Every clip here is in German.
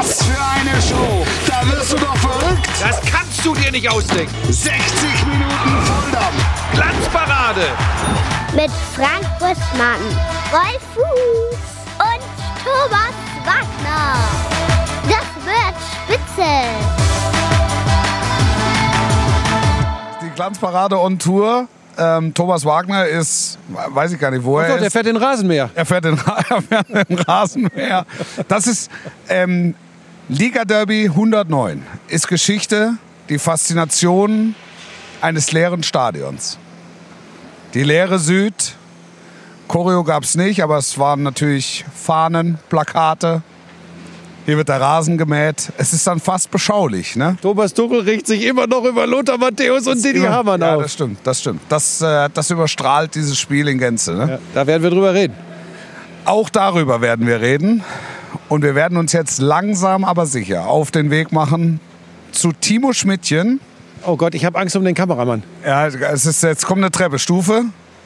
Was für eine Show! Da wirst du doch verrückt! Das kannst du dir nicht ausdenken. 60 Minuten Volldampf! Glanzparade! Mit Frank Buschmann, Wolf Fuß und Thomas Wagner. Das wird spitze. Die Glanzparade on Tour. Thomas Wagner ist, weiß ich gar nicht, wo er ist. Der fährt den Rasenmäher. Er fährt den Rasenmäher. Das ist Liga Derby 109. Ist Geschichte, die Faszination eines leeren Stadions. Die leere Süd. Choreo gab es nicht, aber es waren natürlich Fahnen, Plakate. Hier wird der Rasen gemäht. Es ist dann fast beschaulich, ne? Thomas Tuchel regt sich immer noch über Lothar Matthäus und Didi Hamann auf. Ja, das stimmt. Das überstrahlt dieses Spiel in Gänze, ne? Ja, da werden wir drüber reden. Auch darüber werden wir reden. Und wir werden uns jetzt langsam, aber sicher auf den Weg machen zu Timo Schmidtchen. Oh Gott, ich habe Angst um den Kameramann. Ja, jetzt kommt eine Treppe. Stufe.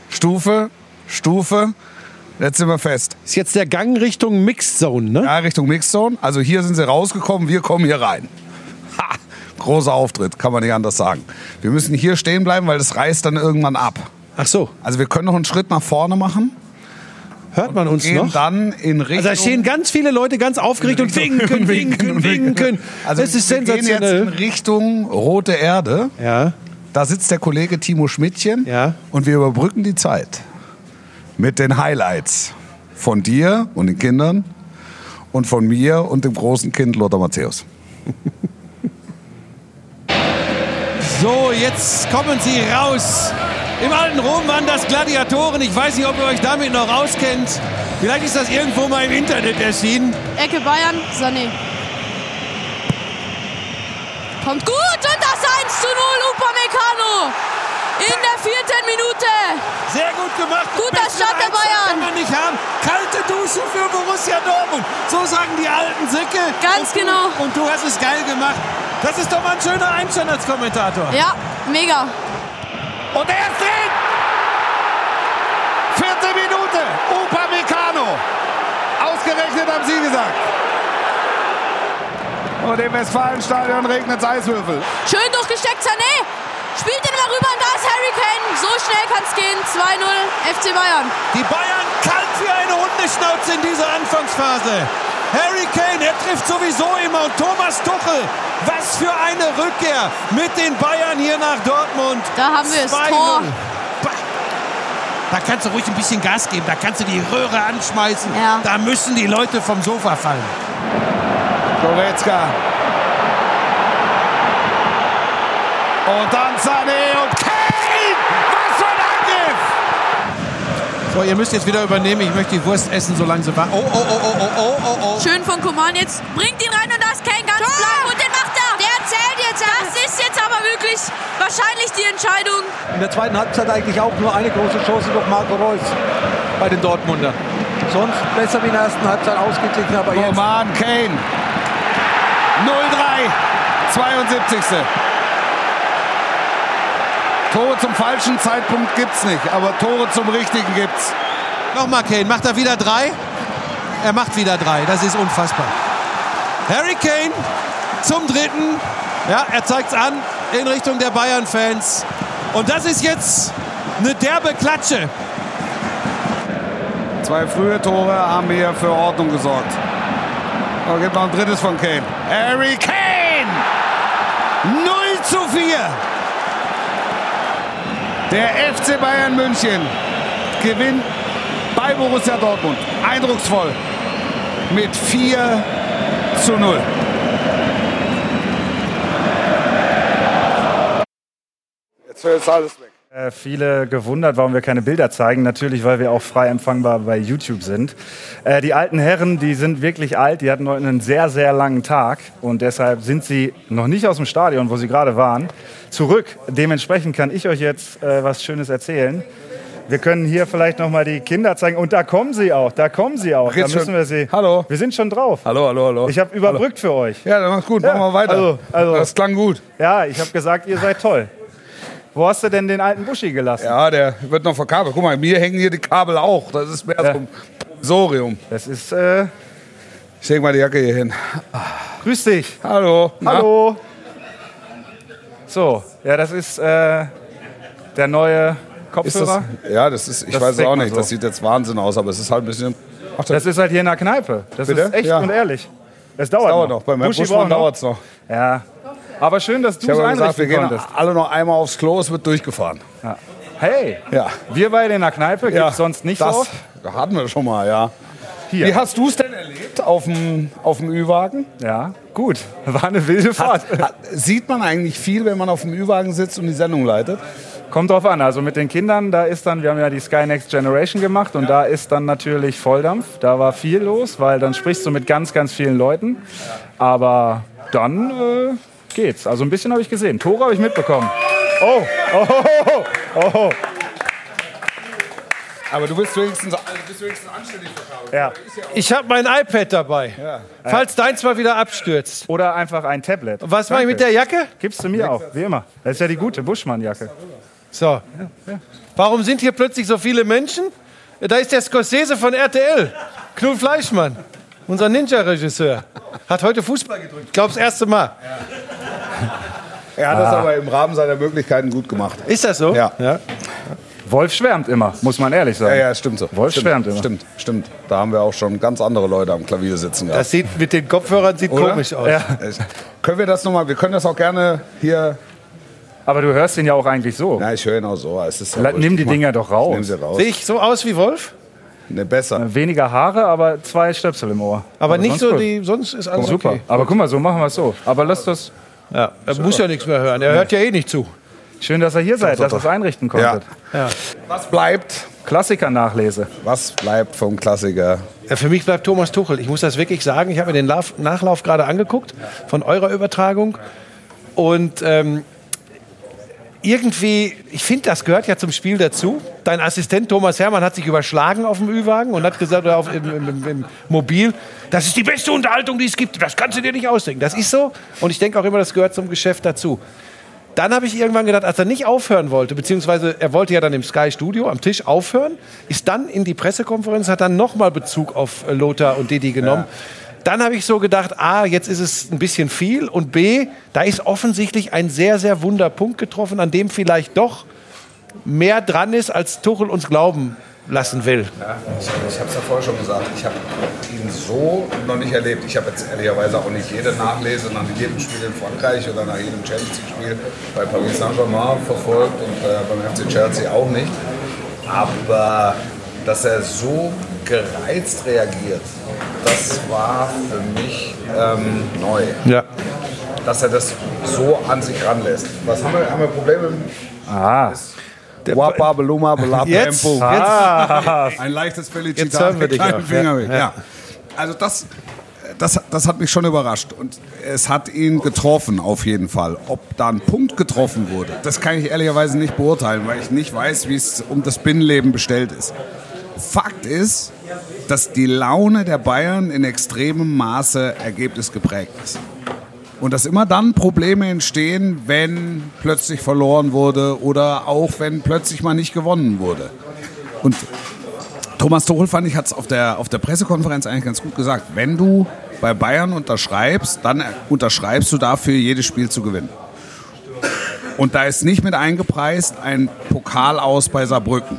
Jetzt sind wir fest. Ist jetzt der Gang Richtung Mixed Zone, ne? Ja, Richtung Mixed Zone. Also hier sind sie rausgekommen, wir kommen hier rein. Ha! Großer Auftritt, kann man nicht anders sagen. Wir müssen hier stehen bleiben, weil das reißt dann irgendwann ab. Ach so. Also wir können noch einen Schritt nach vorne machen. Hört man uns gehen noch? Dann in Richtung... Also da stehen ganz viele Leute ganz aufgeregt und winken. Also das ist wir gehen jetzt sensationell. in Richtung Rote Erde. Ja. Da sitzt der Kollege Timo Schmidtchen. Ja. Und wir überbrücken die Zeit mit den Highlights von dir und den Kindern und von mir und dem großen Kind Lothar Matthäus. So, jetzt kommen sie raus. Im alten Rom waren das Gladiatoren. Ich weiß nicht, ob ihr euch damit noch auskennt. Vielleicht ist das irgendwo mal im Internet erschienen. Ecke Bayern, Sané. Kommt gut und das 1:0, Upamecano. In der 4. Minute. Sehr gut gemacht. Guter Start der Bayern. Kann man nicht haben. Kalte Dusche für Borussia Dortmund. So sagen die alten Säcke. Ganz genau. Und du hast es geil gemacht. Das ist doch mal ein schöner Einstand als Kommentator. Ja, mega. Und er ist drin. 4. Minute, Upamecano. Ausgerechnet haben Sie gesagt. Und im Westfalenstadion regnet es Eiswürfel. Schön durchgesteckt, Sané. Spielt den mal rüber und da ist Harry Kane. So schnell kann es gehen. 2:0 FC Bayern. Die Bayern kalt wie eine Hundeschnauze in dieser Anfangsphase. Harry Kane, er trifft sowieso immer. Und Thomas Tuchel, was für eine Rückkehr mit den Bayern hier nach Dortmund. Da haben wir es, 2:0. Tor. Da kannst du ruhig ein bisschen Gas geben. Da kannst du die Röhre anschmeißen. Ja. Da müssen die Leute vom Sofa fallen. Goretzka. Und dann Sané und Kane! Was für ein Angriff! So, ihr müsst jetzt wieder übernehmen. Ich möchte die Wurst essen, solange sie war. Oh. Schön von Coman jetzt. Bringt ihn rein und da ist Kane ganz blank und den macht er. Der zählt jetzt. Das ist jetzt aber wirklich wahrscheinlich die Entscheidung. In der zweiten Halbzeit eigentlich auch nur eine große Chance durch Marco Reus bei den Dortmundern. Sonst besser wie in der ersten Halbzeit ausgeglichen, aber jetzt... Coman, Kane. 0:3. 72. Tore zum falschen Zeitpunkt gibt's nicht, aber Tore zum richtigen gibt's. Nochmal Kane, macht er wieder 3? Er macht wieder 3, das ist unfassbar. Harry Kane zum 3. Ja, er zeigt's an in Richtung der Bayern-Fans. Und das ist jetzt eine derbe Klatsche. 2 frühe Tore haben hier für Ordnung gesorgt. Aber gibt noch ein 3. von Kane. Harry Kane! 0:4. Der FC Bayern München gewinnt bei Borussia Dortmund. Eindrucksvoll. Mit 4:0. Jetzt ist alles weg. Viele gewundert, warum wir keine Bilder zeigen. Natürlich, weil wir auch frei empfangbar bei YouTube sind. Die alten Herren, die sind wirklich alt. Die hatten heute einen sehr, sehr langen Tag. Und deshalb sind sie noch nicht aus dem Stadion, wo sie gerade waren, zurück. Dementsprechend kann ich euch jetzt was Schönes erzählen. Wir können hier vielleicht noch mal die Kinder zeigen. Und da kommen sie auch. Da müssen wir sie. Hallo. Wir sind schon drauf. Hallo. Ich habe überbrückt für euch. Ja, dann macht's gut. Machen wir weiter. Also, das klang gut. Ja, ich habe gesagt, ihr seid toll. Wo hast du denn den alten Buschi gelassen? Ja, der wird noch verkabelt. Guck mal, mir hängen hier die Kabel auch. Das ist mehr so ein Provisorium. Das ist... Ich leg mal die Jacke hier hin. Grüß dich. Hallo. Hallo. So, ja, das ist der neue Kopfhörer. Das ist, ich Das weiß es denkt auch man nicht, so. das sieht jetzt Wahnsinn aus, aber es ist halt ein bisschen... Ach, Das ist halt hier in der Kneipe. Das Bitte? ist echt Ja. und ehrlich. Es dauert noch. Beim Herrn Buschi Buschmann braucht noch. dauert es noch. Ja. Aber schön, dass du Ich es habe gesagt, wir einrichten gehen konntest. alle noch einmal aufs Klo, es wird durchgefahren. Ja. Hey, Ja. wir beide in der Kneipe, gibt's sonst nicht so das oft. hatten wir schon mal, ja. Hier. Wie hast du es denn erlebt auf dem Ü-Wagen? Ja, gut. War eine wilde Fahrt. Sieht man eigentlich viel, wenn man auf dem Ü-Wagen sitzt und die Sendung leitet? Kommt drauf an. Also mit den Kindern, da ist dann, wir haben ja die Sky Next Generation gemacht und da ist dann natürlich Volldampf. Da war viel los, weil dann sprichst du mit ganz, ganz vielen Leuten. Aber dann geht's. Also ein bisschen habe ich gesehen. Tore habe ich mitbekommen. Oh. Aber du bist wenigstens anständig verkauft. Ja. Ich habe mein iPad dabei. Falls deins mal wieder abstürzt. Oder einfach ein Tablet. Was mache ich mit der Jacke? Gibst du mir auch, wie immer. Das ist ja die gute Buschmann-Jacke. So. Warum sind hier plötzlich so viele Menschen? Da ist der Scorsese von RTL. Knut Fleischmann. Unser Ninja-Regisseur. Hat heute Fußball gedrückt. Ich glaube, das erste Mal. Er hat das aber im Rahmen seiner Möglichkeiten gut gemacht. Ist das so? Ja. Wolf schwärmt immer, muss man ehrlich sagen. Ja, stimmt so. Wolf schwärmt immer. Stimmt. Da haben wir auch schon ganz andere Leute am Klavier sitzen gehabt. Das sieht mit den Kopfhörern Oder? komisch aus. Können wir das nochmal, wir können das auch gerne hier... Aber du hörst ihn ja auch eigentlich so. Na, ich höre ihn auch so. Es ist ja wurscht. Nimm die Dinger doch raus. Ich nehm sie raus. Sehe ich so aus wie Wolf? Ne, besser. Weniger Haare, aber 2 Stöpsel im Ohr. Aber nicht sonst so, gut. sonst ist alles Super. okay. Aber guck mal, so machen wir es so. Aber lass das. Ja, er muss ja nichts mehr hören. Er hört ja eh nicht zu. Schön, dass ihr hier seid, dass ihr es einrichten konntet. Was bleibt? Klassiker-Nachlese. Was bleibt vom Klassiker? Ja, für mich bleibt Thomas Tuchel. Ich muss das wirklich sagen. Ich habe mir den Nachlauf gerade angeguckt von eurer Übertragung. Und irgendwie, ich finde, das gehört ja zum Spiel dazu. Dein Assistent Thomas Hermann hat sich überschlagen auf dem Ü-Wagen und hat gesagt, oder im Mobil, das ist die beste Unterhaltung, die es gibt. Das kannst du dir nicht ausdenken. Das ist so. Und ich denke auch immer, das gehört zum Geschäft dazu. Dann habe ich irgendwann gedacht, als er nicht aufhören wollte, beziehungsweise er wollte ja dann im Sky-Studio am Tisch aufhören, ist dann in die Pressekonferenz, hat dann nochmal Bezug auf Lothar und Didi genommen. Dann habe ich so gedacht, A, jetzt ist es ein bisschen viel und B, da ist offensichtlich ein sehr, sehr wunder Punkt getroffen, an dem vielleicht doch mehr dran ist, als Tuchel uns glauben lassen will. Ja, ich habe es ja vorher schon gesagt, ich habe ihn so noch nicht erlebt. Ich habe jetzt ehrlicherweise auch nicht jede Nachlese nach jedem Spiel in Frankreich oder nach jedem Champions-League-Spiel bei Paris Saint-Germain verfolgt und beim FC Chelsea auch nicht. Aber dass er so gereizt reagiert, das war für mich neu. Ja. Dass er das so an sich ranlässt. Was haben wir Probleme? Wapa, Beluma, Belab, Jetzt? Tempo. Ein leichtes Felicitat. Jetzt hören wir dich kleinen auch, Finger weg. ja. Ja. Also das hat mich schon überrascht. Und es hat ihn getroffen, auf jeden Fall. Ob da ein Punkt getroffen wurde, das kann ich ehrlicherweise nicht beurteilen, weil ich nicht weiß, wie es um das Binnenleben bestellt ist. Fakt ist, dass die Laune der Bayern in extremem Maße ergebnisgeprägt ist. Und dass immer dann Probleme entstehen, wenn plötzlich verloren wurde oder auch wenn plötzlich mal nicht gewonnen wurde. Und Thomas Tuchel, fand ich, hat es auf der Pressekonferenz eigentlich ganz gut gesagt. Wenn du bei Bayern unterschreibst, dann unterschreibst du dafür, jedes Spiel zu gewinnen. Und da ist nicht mit eingepreist ein Pokal aus bei Saarbrücken.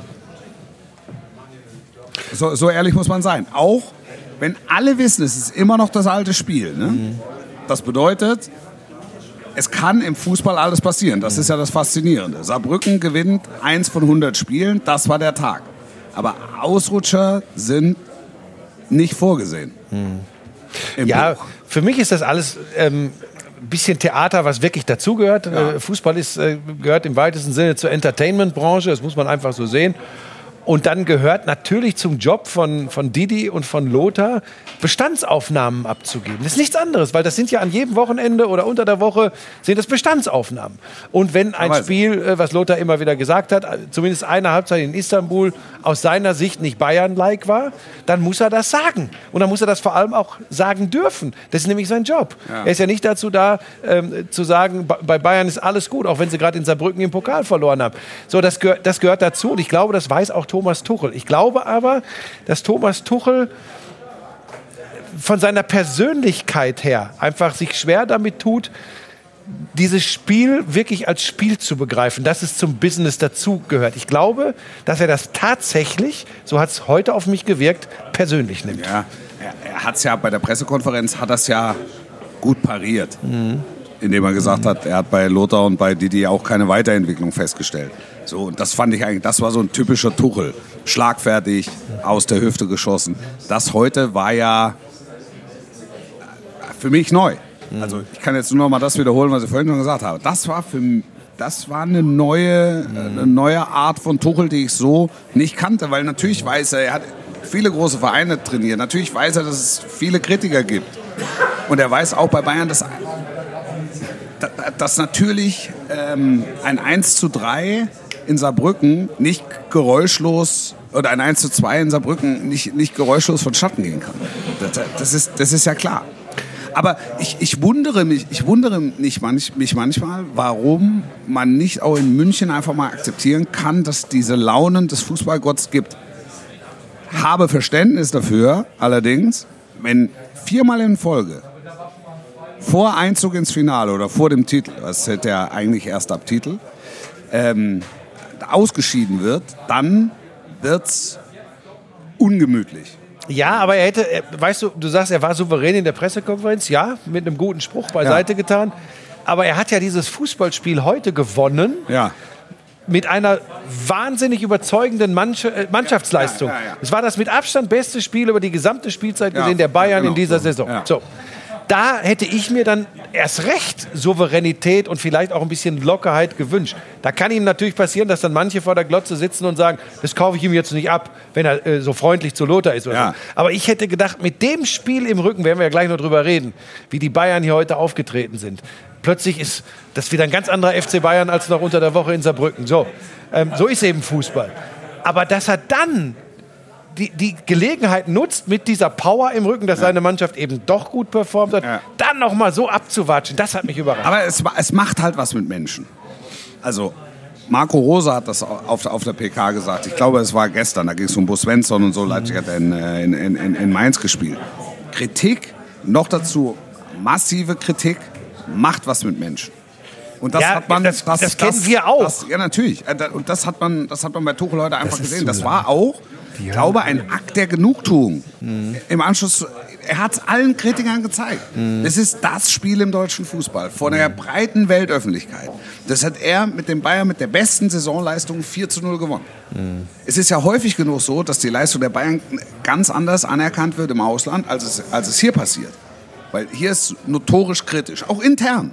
So ehrlich muss man sein. Auch wenn alle wissen, es ist immer noch das alte Spiel. Ne? Das bedeutet, es kann im Fußball alles passieren. Das ist ja das Faszinierende. Saarbrücken gewinnt 1 von 100 Spielen. Das war der Tag. Aber Ausrutscher sind nicht vorgesehen. Im Ja, Buch. für mich ist das alles ein bisschen Theater, was wirklich dazugehört. Fußball gehört im weitesten Sinne zur Entertainment-Branche, das muss man einfach so sehen. Und dann gehört natürlich zum Job von Didi und von Lothar, Bestandsaufnahmen abzugeben. Das ist nichts anderes, weil das sind ja an jedem Wochenende oder unter der Woche sind das Bestandsaufnahmen. Und wenn ein Spiel, was Lothar immer wieder gesagt hat, zumindest eine Halbzeit in Istanbul aus seiner Sicht nicht Bayern-like war, dann muss er das sagen. Und dann muss er das vor allem auch sagen dürfen. Das ist nämlich sein Job. Ja. Er ist ja nicht dazu da, zu sagen, bei Bayern ist alles gut, auch wenn sie gerade in Saarbrücken im Pokal verloren haben. So, das gehört dazu. Und ich glaube, das weiß auch Thomas Tuchel. Ich glaube aber, dass Thomas Tuchel von seiner Persönlichkeit her einfach sich schwer damit tut, dieses Spiel wirklich als Spiel zu begreifen, dass es zum Business dazugehört. Ich glaube, dass er das tatsächlich, so hat es heute auf mich gewirkt, persönlich nimmt. Ja, er hat es ja bei der Pressekonferenz, hat das ja gut pariert. Indem er gesagt hat, er hat bei Lothar und bei Didi auch keine Weiterentwicklung festgestellt. So, und das fand ich eigentlich, das war so ein typischer Tuchel. Schlagfertig, aus der Hüfte geschossen. Das heute war ja für mich neu. Also ich kann jetzt nur noch mal das wiederholen, was ich vorhin schon gesagt habe. Das war eine neue Art von Tuchel, die ich so nicht kannte. Weil natürlich weiß er hat viele große Vereine trainiert. Natürlich weiß er, dass es viele Kritiker gibt. Und er weiß auch bei Bayern, dass natürlich ein 1:3 in Saarbrücken nicht geräuschlos oder ein 1:2 in Saarbrücken nicht geräuschlos vonstatten gehen kann. Das ist ja klar. Aber ich wundere mich manchmal, warum man nicht auch in München einfach mal akzeptieren kann, dass diese Launen des Fußballgotts gibt. Habe Verständnis dafür, allerdings, wenn 4-mal in Folge vor Einzug ins Finale oder vor dem Titel, das hätte ja eigentlich erst ab Titel, ausgeschieden wird, dann wird's ungemütlich. Ja, aber er hätte, weißt du, du sagst, er war souverän in der Pressekonferenz, ja, mit einem guten Spruch beiseite getan. Aber er hat ja dieses Fußballspiel heute gewonnen. Ja. Mit einer wahnsinnig überzeugenden Mannschaftsleistung. Ja. Es war das mit Abstand beste Spiel über die gesamte Spielzeit gesehen der Bayern in dieser Saison. Ja. So. Da hätte ich mir dann erst recht Souveränität und vielleicht auch ein bisschen Lockerheit gewünscht. Da kann ihm natürlich passieren, dass dann manche vor der Glotze sitzen und sagen, das kaufe ich ihm jetzt nicht ab, wenn er so freundlich zu Lothar ist. Oder so. Aber ich hätte gedacht, mit dem Spiel im Rücken, werden wir ja gleich noch drüber reden, wie die Bayern hier heute aufgetreten sind. Plötzlich ist das wieder ein ganz anderer FC Bayern als noch unter der Woche in Saarbrücken. So ist eben Fußball. Aber dass er dann die Gelegenheit nutzt, mit dieser Power im Rücken, dass seine Mannschaft eben doch gut performt hat, dann noch mal so abzuwatschen, das hat mich überrascht. Aber es macht halt was mit Menschen. Also Marco Rose hat das auf der PK gesagt. Ich glaube, es war gestern, da ging es um Bo Svensson und so. Leipzig hat in Mainz gespielt. Kritik, noch dazu massive Kritik, macht was mit Menschen. Und das hat man, das kennen wir auch. Ja, natürlich. Und das hat man bei Tuchel heute einfach gesehen. Das war auch, ich glaube, ein Akt der Genugtuung. Im Anschluss, er hat es allen Kritikern gezeigt. Das ist das Spiel im deutschen Fußball, vor der breiten Weltöffentlichkeit. Das hat er mit dem Bayern mit der besten Saisonleistung 4:0 gewonnen. Es ist ja häufig genug so, dass die Leistung der Bayern ganz anders anerkannt wird im Ausland, als es hier passiert. Weil hier ist notorisch kritisch, auch intern.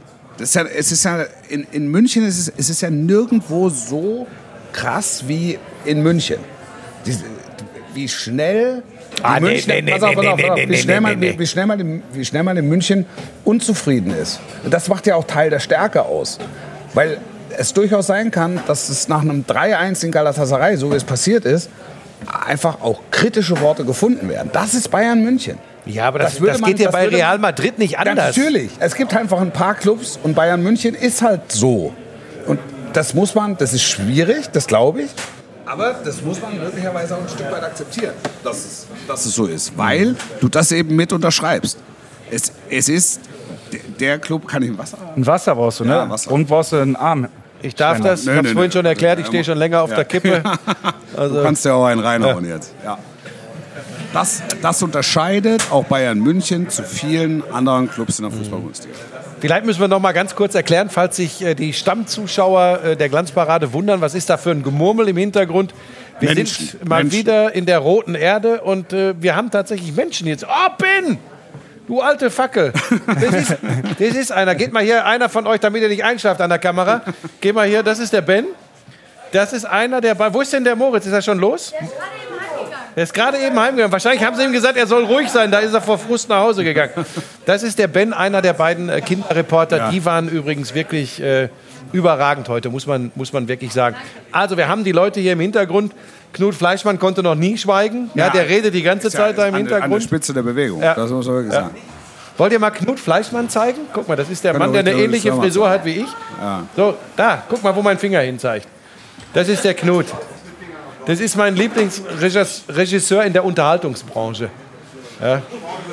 In München ist es ja nirgendwo so krass wie in München. Wie schnell wie schnell man in München unzufrieden ist. Das macht ja auch Teil der Stärke aus. Weil es durchaus sein kann, dass es nach einem 3:1 in Galatasaray, so wie es passiert ist, einfach auch kritische Worte gefunden werden. Das ist Bayern München. Ja, aber das geht ja bei Real Madrid nicht anders. Ja, natürlich. Es gibt einfach ein paar Clubs und Bayern München ist halt so. Und das ist schwierig, das glaube ich. Aber das muss man möglicherweise auch ein Stück weit akzeptieren, dass es so ist. Weil du das eben mit unterschreibst. Es ist, der Club, kann ich ein Wasser haben? Ein Wasser brauchst du, ne? Ja, Wasser. Und brauchst du einen Arm. Ich darf das, ich habe es vorhin schon erklärt, ich stehe schon länger auf der Kippe. Also, du kannst ja auch einen reinhauen jetzt. Ja. Das unterscheidet auch Bayern München zu vielen anderen Clubs in der Fußball-Bundesliga. Vielleicht müssen wir noch mal ganz kurz erklären, falls sich die Stammzuschauer der Glanzparade wundern, was ist da für ein Gemurmel im Hintergrund? Wir sind mal wieder in der roten Erde und wir haben tatsächlich Menschen jetzt. Oh, Ben! Du alte Fackel! Das ist einer. Geht mal hier, einer von euch, damit ihr nicht einschlaft an der Kamera. Geh mal hier, das ist der Ben. Das ist einer, wo ist denn der Moritz? Ist er schon los? Der ist gerade eben heimgegangen. Wahrscheinlich haben sie ihm gesagt, er soll ruhig sein. Da ist er vor Frust nach Hause gegangen. Das ist der Ben, einer der beiden Kinderreporter. Ja. Die waren übrigens wirklich überragend heute, muss man wirklich sagen. Also wir haben die Leute hier im Hintergrund. Knut Fleischmann konnte noch nie schweigen. Ja, der redet die ganze Zeit da im Hintergrund. An der Spitze der Bewegung, das muss man wirklich sagen. Wollt ihr mal Knut Fleischmann zeigen? Guck mal, das ist der Mann, der eine ähnliche Frisur hat wie ich. Ja. So, da, guck mal, wo mein Finger hin zeigt. Das ist der Knut. Das ist mein Lieblingsregisseur in der Unterhaltungsbranche. Ja.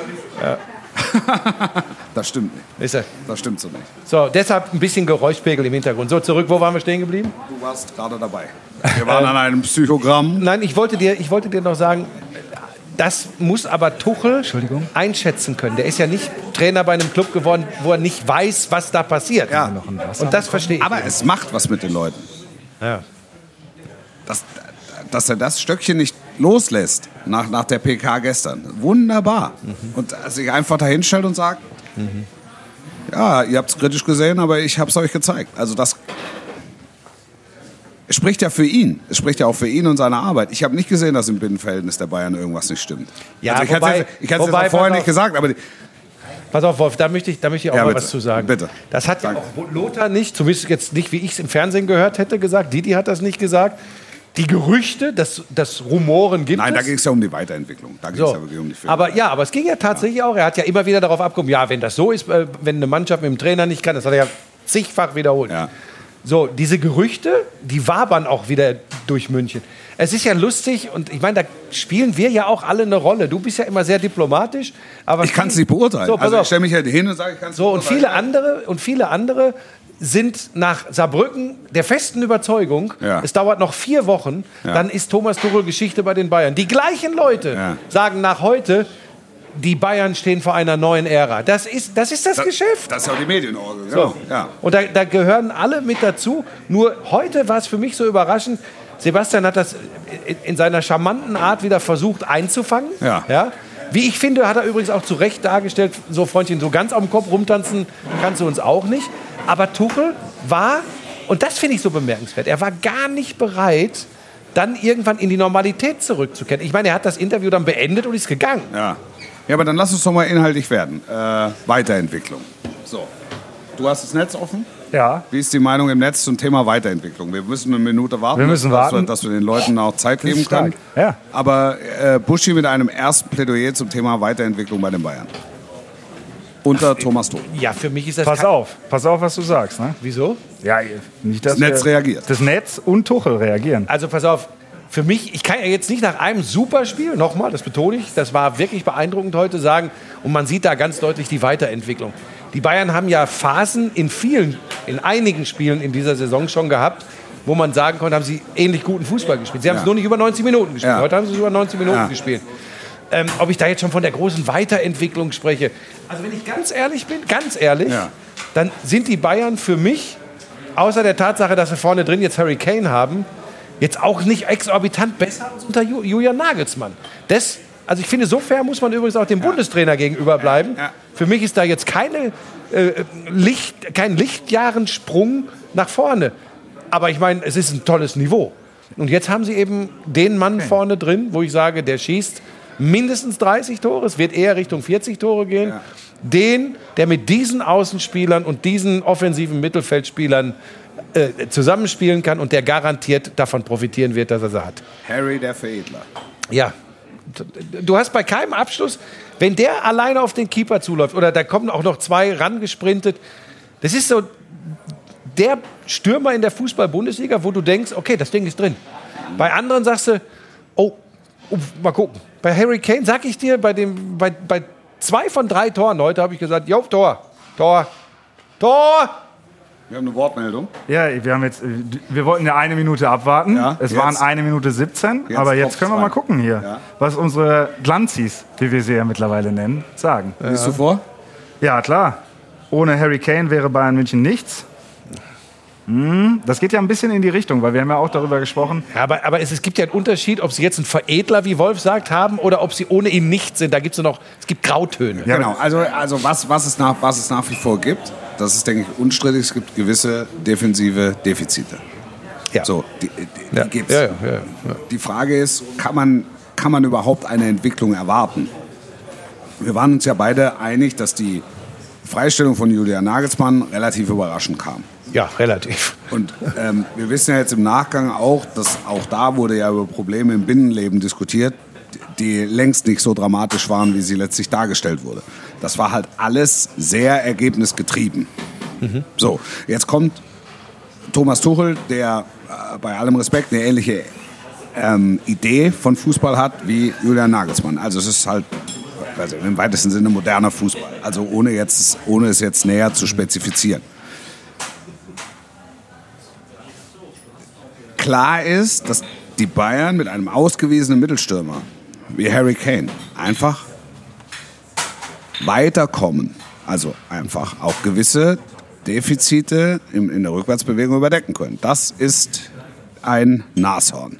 Das stimmt nicht. Ist er. Das stimmt so nicht. So, deshalb ein bisschen Geräuschpegel im Hintergrund. So, zurück, wo waren wir stehen geblieben? Du warst gerade dabei. Wir waren an einem Psychogramm. Nein, ich wollte dir noch sagen, das muss aber Tuchel einschätzen können. Der ist ja nicht Trainer bei einem Club geworden, wo er nicht weiß, was da passiert. Ja. Und das verstehe ich. Aber es macht was mit den Leuten. Ja. Dass er das Stöckchen nicht loslässt nach der PK gestern. Wunderbar. Und sich einfach dahin stellt und sagt, ja, ihr habt es kritisch gesehen, aber ich habe es euch gezeigt. Also das es spricht ja für ihn. Es spricht ja auch für ihn und seine Arbeit. Ich habe nicht gesehen, dass im Binnenverhältnis der Bayern irgendwas nicht stimmt. Ja, also ich hätte es jetzt auch vorher nicht gesagt, aber pass auf, Wolf, da möchte ich auch ja, mal bitte, was zu sagen. Bitte. Das hat ja auch Lothar nicht, zumindest jetzt nicht, wie ich es im Fernsehen gehört hätte, gesagt. Didi hat das nicht gesagt. Die Gerüchte, das Rumoren gibt Nein, es. da ging es ja um die Weiterentwicklung. Da ging es ja wirklich um die Filme. Aber es ging ja tatsächlich auch. Er hat ja immer wieder darauf abgekommen, ja, wenn das so ist, wenn eine Mannschaft mit dem Trainer nicht kann, das hat er ja zigfach wiederholt. Ja. So, diese Gerüchte, die wabern auch wieder durch München. Es ist ja lustig und ich meine, da spielen wir ja auch alle eine Rolle. Du bist ja immer sehr diplomatisch. Aber ich kann es nicht beurteilen. So, pass also auf. ich stelle mich halt hin und sage, ich kann es nicht beurteilen. Und viele andere sind nach Saarbrücken der festen Überzeugung, es dauert noch 4 Wochen, dann ist Thomas Tuchel Geschichte bei den Bayern. Die gleichen Leute sagen nach heute, die Bayern stehen vor einer neuen Ära. Das ist das Geschäft. Das ist ja auch die Medienorgel. So. Ja. Und da gehören alle mit dazu. Nur heute war es für mich so überraschend, Sebastian hat das in seiner charmanten Art wieder versucht einzufangen. Ja? Wie ich finde, hat er übrigens auch zu Recht dargestellt, so Freundchen, so ganz auf dem Kopf rumtanzen kannst du uns auch nicht. Aber Tuchel war, und das finde ich so bemerkenswert, er war gar nicht bereit, dann irgendwann in die Normalität zurückzukehren. Ich meine, er hat das Interview dann beendet und ist gegangen. Ja, aber dann lass uns doch mal inhaltlich werden. Weiterentwicklung. So, du hast das Netz offen? Ja. Wie ist die Meinung im Netz zum Thema Weiterentwicklung? Wir müssen eine Minute warten, Wir müssen warten. Dass wir den Leuten auch Zeit geben können. Ja. Aber Buschi mit einem ersten Plädoyer zum Thema Weiterentwicklung bei den Bayern. Unter Thomas Tuchel. Ja, für mich ist das Pass auf, was du sagst. Ne? Wieso? Ja, nicht, dass Das Netz reagiert. Das Netz und Tuchel reagieren. Also pass auf, für mich, ich kann ja jetzt nicht nach einem Superspiel, nochmal, das betone ich, das war wirklich beeindruckend heute, sagen, und man sieht da ganz deutlich die Weiterentwicklung. Die Bayern haben ja Phasen in einigen Spielen in dieser Saison schon gehabt, wo man sagen konnte, haben sie ähnlich guten Fußball gespielt. Sie haben es nur nicht über 90 Minuten gespielt. Ja. Heute haben sie es über 90 Minuten gespielt. Ob ich da jetzt schon von der großen Weiterentwicklung spreche. Also wenn ich ganz ehrlich bin, dann sind die Bayern für mich, außer der Tatsache, dass sie vorne drin jetzt Harry Kane haben, jetzt auch nicht exorbitant besser als unter Julian Nagelsmann. Also ich finde, so fair muss man übrigens auch dem Bundestrainer gegenüber bleiben. Ja. Für mich ist da jetzt kein Lichtjahrensprung nach vorne. Aber ich meine, es ist ein tolles Niveau. Und jetzt haben sie eben den Mann vorne drin, wo ich sage, der schießt mindestens 30 Tore, es wird eher Richtung 40 Tore gehen. Ja. Der mit diesen Außenspielern und diesen offensiven Mittelfeldspielern zusammenspielen kann und der garantiert davon profitieren wird, dass er sie hat. Harry der Veredler. Ja. Du hast bei keinem Abschluss, wenn der alleine auf den Keeper zuläuft oder da kommen auch noch 2 rangesprintet, das ist so der Stürmer in der Fußball-Bundesliga, wo du denkst, okay, das Ding ist drin. Bei anderen sagst du, mal gucken. Bei Harry Kane sag ich dir, bei 2 von 3 Toren heute habe ich gesagt, Tor. Wir haben eine Wortmeldung. Ja, wir wollten ja 1 Minute abwarten. Ja, es waren 1 Minute 17. Aber jetzt können wir mal gucken hier, was unsere Glanzis, wie wir sie ja mittlerweile nennen, sagen. Liest du vor? Ja, klar. Ohne Harry Kane wäre Bayern München nichts. Das geht ja ein bisschen in die Richtung, weil wir haben ja auch darüber gesprochen. Ja, aber es gibt ja einen Unterschied, ob sie jetzt einen Veredler, wie Wolf sagt, haben oder ob sie ohne ihn nichts sind. Da gibt es gibt Grautöne. Ja, genau. Also was es nach wie vor gibt, das ist, denke ich, unstrittig. Es gibt gewisse defensive Defizite. Ja. So, die gibt's. Ja. Die Frage ist, kann man überhaupt eine Entwicklung erwarten? Wir waren uns ja beide einig, dass die Freistellung von Julian Nagelsmann relativ überraschend kam. Ja, relativ. Und wir wissen ja jetzt im Nachgang auch, dass auch da wurde ja über Probleme im Binnenleben diskutiert, die längst nicht so dramatisch waren, wie sie letztlich dargestellt wurde. Das war halt alles sehr ergebnisgetrieben. So, jetzt kommt Thomas Tuchel, der bei allem Respekt eine ähnliche Idee von Fußball hat wie Julian Nagelsmann. Also es ist halt also im weitesten Sinne moderner Fußball. Also ohne es jetzt näher zu spezifizieren. Klar ist, dass die Bayern mit einem ausgewiesenen Mittelstürmer wie Harry Kane einfach weiterkommen. Also einfach auch gewisse Defizite in der Rückwärtsbewegung überdecken können. Das ist ein Nashorn.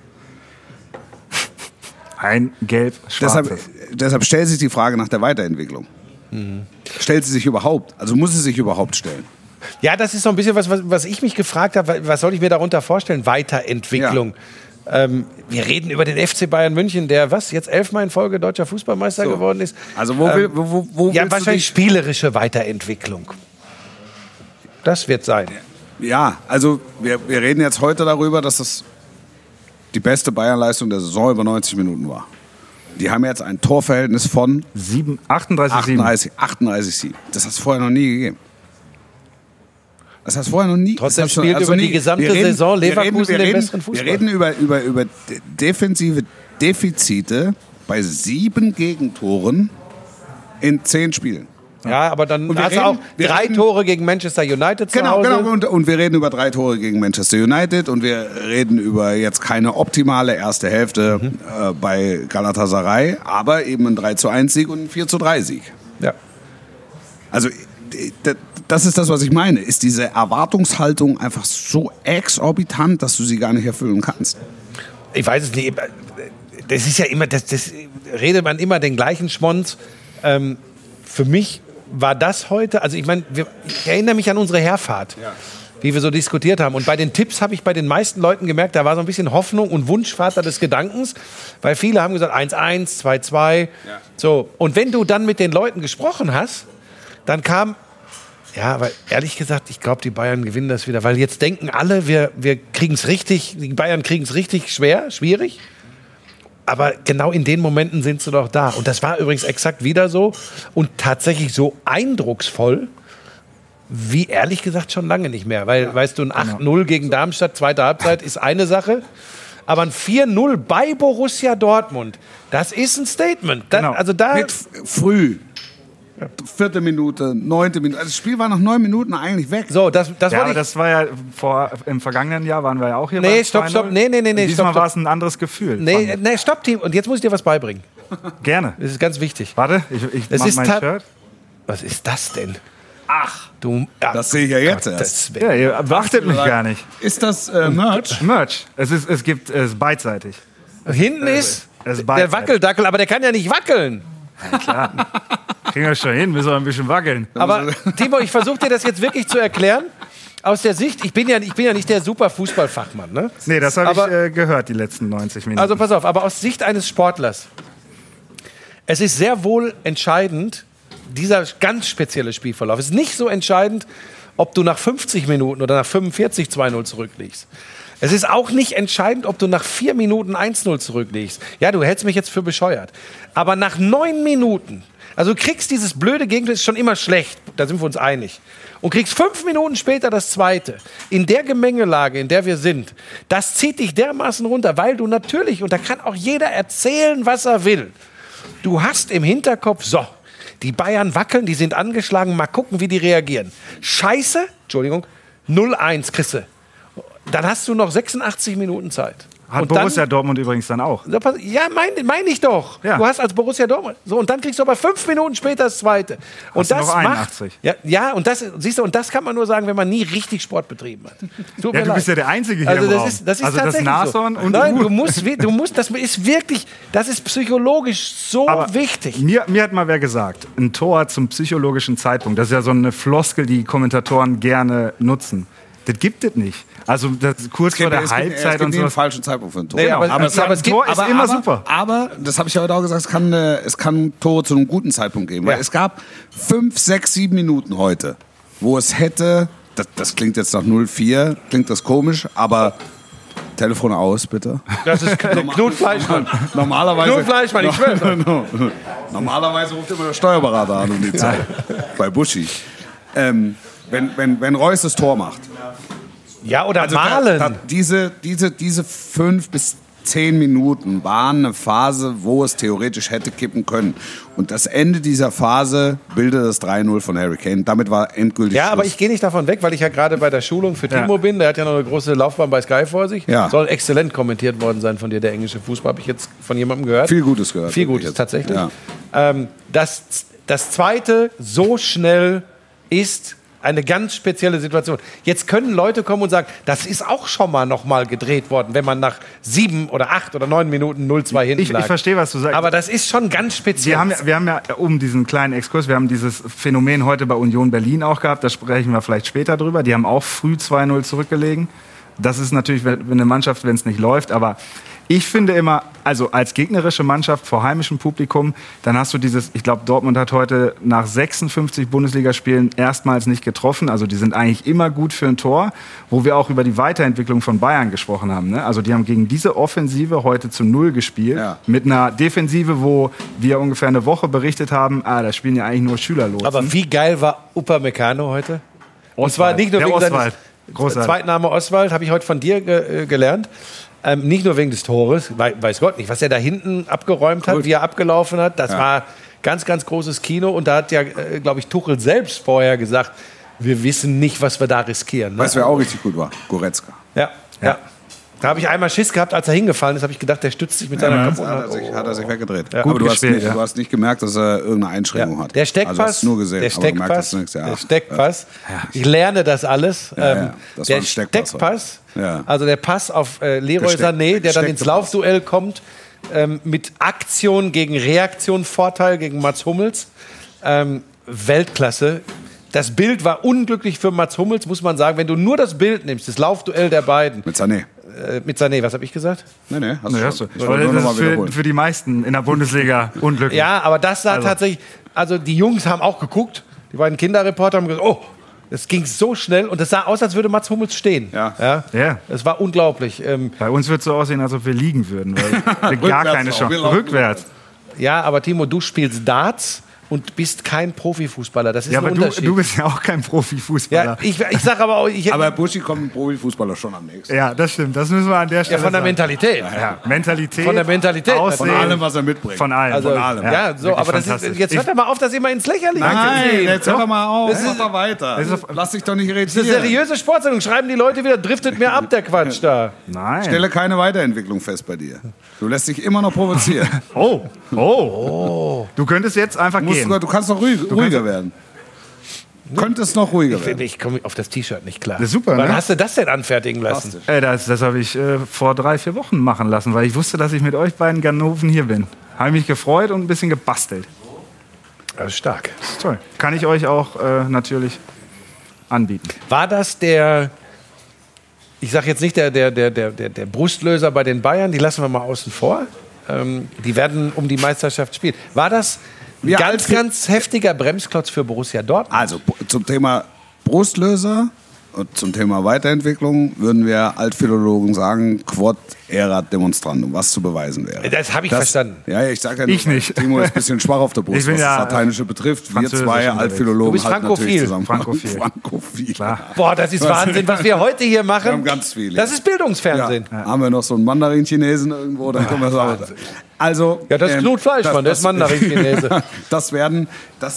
Ein gelb-schwarzes. Deshalb stellt sich die Frage nach der Weiterentwicklung. Stellt sie sich überhaupt? Also muss sie sich überhaupt stellen? Ja, das ist so ein bisschen was ich mich gefragt habe. Was soll ich mir darunter vorstellen? Weiterentwicklung. Ja. Wir reden über den FC Bayern München, der jetzt 11-mal in Folge deutscher Fußballmeister geworden ist. Also wo ja, wahrscheinlich spielerische Weiterentwicklung. Das wird sein. Ja, also wir reden jetzt heute darüber, dass das die beste Bayern-Leistung der Saison über 90 Minuten war. Die haben jetzt ein Torverhältnis von 38,7. Das hat es vorher noch nie gegeben. Das heißt vorher noch nie. Trotzdem spielt über die gesamte Saison Leverkusen den besseren Fußball. Wir reden über defensive Defizite bei 7 Gegentoren in 10 Spielen. Ja, aber dann hast du auch 3 Tore gegen Manchester United zu Hause. Genau. Und wir reden über 3 Tore gegen Manchester United und wir reden über jetzt keine optimale erste Hälfte bei Galatasaray, aber eben ein 3:1-Sieg und ein 4:3-Sieg. Ja. Also das ist das, was ich meine. Ist diese Erwartungshaltung einfach so exorbitant, dass du sie gar nicht erfüllen kannst? Ich weiß es nicht. Das ist ja immer, das redet man immer den gleichen Schmonz. Für mich war das heute, also ich meine, ich erinnere mich an unsere Herfahrt, wie wir so diskutiert haben. Und bei den Tipps habe ich bei den meisten Leuten gemerkt, da war so ein bisschen Hoffnung und Wunschvater des Gedankens, weil viele haben gesagt 1:1, 2:2. Ja. So. Und wenn du dann mit den Leuten gesprochen hast, dann kam, ja, weil ehrlich gesagt, ich glaube, die Bayern gewinnen das wieder, weil jetzt denken alle, wir kriegen es richtig, die Bayern kriegen es richtig schwierig. Aber genau in den Momenten sind sie doch da. Und das war übrigens exakt wieder so und tatsächlich so eindrucksvoll, wie ehrlich gesagt schon lange nicht mehr. Weil, weißt du, ein 8:0 gegen Darmstadt, zweite Halbzeit, ist eine Sache. Aber ein 4:0 bei Borussia Dortmund, das ist ein Statement. Also da mit früh. 4. Minute, 9. Minute. Also das Spiel war nach 9 Minuten eigentlich weg. So, das war ja im vergangenen Jahr waren wir ja auch hier. Nee, stopp. Nee. Diesmal war es ein anderes Gefühl. Nee, stopp, Team. Und jetzt muss ich dir was beibringen. Gerne. Das ist ganz wichtig. Warte, ich mach mein Shirt. Was ist das denn? Ach, das sehe ich ja jetzt erst. Ja, ihr beachtet mich gar nicht. Ist das Merch? Merch. Es ist beidseitig. Hinten ist der Wackeldackel, aber der kann ja nicht wackeln. Ja, klar. Kriegen wir schon hin, müssen wir ein bisschen wackeln. Aber Timo, ich versuche dir das jetzt wirklich zu erklären. Aus der Sicht, ich bin ja nicht der super Fußballfachmann. Ne? Nee, das habe ich gehört, die letzten 90 Minuten. Also pass auf, aber aus Sicht eines Sportlers. Es ist sehr wohl entscheidend, dieser ganz spezielle Spielverlauf. Es ist nicht so entscheidend, ob du nach 50 Minuten oder nach 45 2:0 zurückliegst. Es ist auch nicht entscheidend, ob du nach 4 Minuten 1:0 zurückliegst. Ja, du hältst mich jetzt für bescheuert. Aber nach 9 Minuten, also du kriegst dieses blöde Gegentor, ist schon immer schlecht, da sind wir uns einig. Und kriegst 5 Minuten später das zweite. In der Gemengelage, in der wir sind, das zieht dich dermaßen runter, weil du natürlich, und da kann auch jeder erzählen, was er will, du hast im Hinterkopf, so, die Bayern wackeln, die sind angeschlagen, mal gucken, wie die reagieren. Scheiße, Entschuldigung, 0:1 kriegst du. Dann hast du noch 86 Minuten Zeit. Hat Borussia Dortmund übrigens dann auch. Ja, mein ich doch. Ja. Du hast als Borussia Dortmund. So, und dann kriegst du aber 5 Minuten später das zweite. Und das noch 81. Ja, und das, siehst du, und das kann man nur sagen, wenn man nie richtig Sport betrieben hat. Du bist ja der Einzige hier also im Raum. Das ist also tatsächlich das Nashorn so. und Nein, du musst, das ist wirklich, das ist psychologisch so wichtig. Mir hat mal wer gesagt, ein Tor zum psychologischen Zeitpunkt, das ist ja so eine Floskel, die Kommentatoren gerne nutzen. Das gibt es nicht. Also kurz vor der Halbzeit und so. Es gibt falschen Zeitpunkt für ein Tor. Nee, aber ein Tor ist immer super. Aber, das habe ich ja heute auch gesagt, es kann Tore zu einem guten Zeitpunkt geben. Weil es gab 5, 6, 7 Minuten heute, wo es hätte, das klingt jetzt nach 0:4, klingt das komisch, aber Telefon aus, bitte. Das ist Knut Fleischmann. Normalerweise, Knut Fleischmann, ich schwöre. Normalerweise ruft immer der Steuerberater an um die Zeit. Bei Buschi. Wenn Reus das Tor macht. Ja, oder Malen. Diese 5 bis 10 Minuten waren eine Phase, wo es theoretisch hätte kippen können. Und das Ende dieser Phase bildet das 3-0 von Harry Kane. Damit war endgültig Ja, Schluss. aber ich gehe nicht davon weg, weil ich ja gerade bei der Schulung für Timo bin. Der hat ja noch eine große Laufbahn bei Sky vor sich. Ja. Soll exzellent kommentiert worden sein von dir, der englische Fußball. Habe ich jetzt von jemandem gehört. Viel Gutes gehört. Viel Gutes, tatsächlich. Ja. Das Zweite so schnell ist eine ganz spezielle Situation. Jetzt können Leute kommen und sagen, das ist auch schon mal noch mal gedreht worden, wenn man nach 7 oder 8 oder 9 Minuten 0-2 hinten lag. Ich verstehe, was du sagst. Aber das ist schon ganz speziell. Wir haben ja um diesen kleinen Exkurs, wir haben dieses Phänomen heute bei Union Berlin auch gehabt, da sprechen wir vielleicht später drüber. Die haben auch früh 2-0 zurückgelegen. Das ist natürlich eine Mannschaft, wenn es nicht läuft, aber ich finde immer, also als gegnerische Mannschaft vor heimischem Publikum, dann hast du dieses, ich glaube, Dortmund hat heute nach 56 Bundesligaspielen erstmals nicht getroffen. Also die sind eigentlich immer gut für ein Tor, wo wir auch über die Weiterentwicklung von Bayern gesprochen haben. Ne? Also die haben gegen diese Offensive heute zu 0 gespielt, mit einer Defensive, wo wir ungefähr eine Woche berichtet haben, da spielen ja eigentlich nur Schülerlotsen. Aber wie geil war Upamecano heute? Und zwar nicht nur wegen seines Zweitname Oswald, habe ich heute von dir gelernt. Nicht nur wegen des Tores, weiß Gott nicht, was er da hinten abgeräumt hat, wie er abgelaufen hat. Das war ganz, ganz großes Kino. Und da hat ja, glaube ich, Tuchel selbst vorher gesagt, wir wissen nicht, was wir da riskieren. Ne? Weißt du, wer auch richtig gut war? Goretzka. Ja. Da habe ich einmal Schiss gehabt, als er hingefallen ist, habe ich gedacht, der stützt sich mit seiner Kopf. Hat er sich weggedreht. Ja. Aber du hast nicht gemerkt, dass er irgendeine Einschränkung hat. Der Steckpass, also hast nur gesehen, der Steckpass, ich lerne das alles. Das der war ein Steckpass, also der Pass auf Leroy Sané, der dann ins Laufduell kommt, mit Aktion gegen Reaktion, Vorteil gegen Mats Hummels. Weltklasse. Das Bild war unglücklich für Mats Hummels, muss man sagen. Wenn du nur das Bild nimmst, das Laufduell der beiden. Mit Sané. Mit Sané, was habe ich gesagt? Nee, hast du. Das ist für die meisten in der Bundesliga unglücklich. Ja, aber das sah tatsächlich, also die Jungs haben auch geguckt, die beiden Kinderreporter haben gesagt, oh, das ging so schnell und das sah aus, als würde Mats Hummels stehen. Ja. Das war unglaublich. Bei uns wird es so aussehen, als ob wir liegen würden, weil wir gar keine Chance. Rückwärts. Ja, aber Timo, du spielst Darts und bist kein Profifußballer. Das ist ein aber Unterschied. Du bist ja auch kein Profifußballer. Ja, ich sag aber auch... Aber Buschi kommt ein Profifußballer schon am nächsten. Ja, das stimmt. Das müssen wir an der Stelle von der sagen. Mentalität. Ja, Mentalität. Von der Mentalität. Aussehen, Von allem, was er mitbringt. Von allem. Also, von allem. Ja, so, aber das ist, jetzt hört doch mal auf, das immer ins Lächerliche zu ziehen. Jetzt hör doch mal auf. Das ist- Mach doch weiter. Lass dich doch nicht Das ist eine irritieren. seriöse Sportsendung. Schreiben die Leute wieder, driftet mir ab, der Quatsch da. Nein. Stelle keine Weiterentwicklung fest bei dir. Du lässt dich immer noch provozieren. Oh. Du könntest jetzt einfach gehen. Du kannst noch ruhiger werden. Du könntest noch ruhiger werden. Ich komme auf das T-Shirt nicht klar. Das ist super, Wann ne? hast du das denn anfertigen lassen? Das habe ich vor 3-4 Wochen machen lassen, weil ich wusste, dass ich mit euch beiden Ganoven hier bin. Habe mich gefreut und ein bisschen gebastelt. Das ist stark. Das ist toll. Kann ich euch auch natürlich anbieten. War das der, ich sage jetzt nicht der Brustlöser bei den Bayern, die lassen wir mal außen vor. Die werden um die Meisterschaft spielen. War das ein ganz heftiger Bremsklotz für Borussia Dortmund? Also zum Thema Brustlöser und zum Thema Weiterentwicklung würden wir Altphilologen sagen, quod erat demonstrandum, was zu beweisen wäre. Das habe ich verstanden. Ja, ich sage ja nur, Ich nicht. Timo ist ein bisschen schwach auf der Brust, Ich bin was ja, das Lateinische betrifft. Wir Französisch zwei unterwegs. Altphilologen Du bist halten natürlich frankophil. zusammen. Frankophil. Frankophil. Klar. Boah, das ist Wahnsinn, was wir heute hier machen. Wir haben ganz viele. Das ist Bildungsfernsehen. Ja. Haben wir noch so einen Mandarin-Chinesen irgendwo, dann können wir sagen. Also, Ja, das ist Knut Fleischmann, der ist Mandarin-Chinese. das werden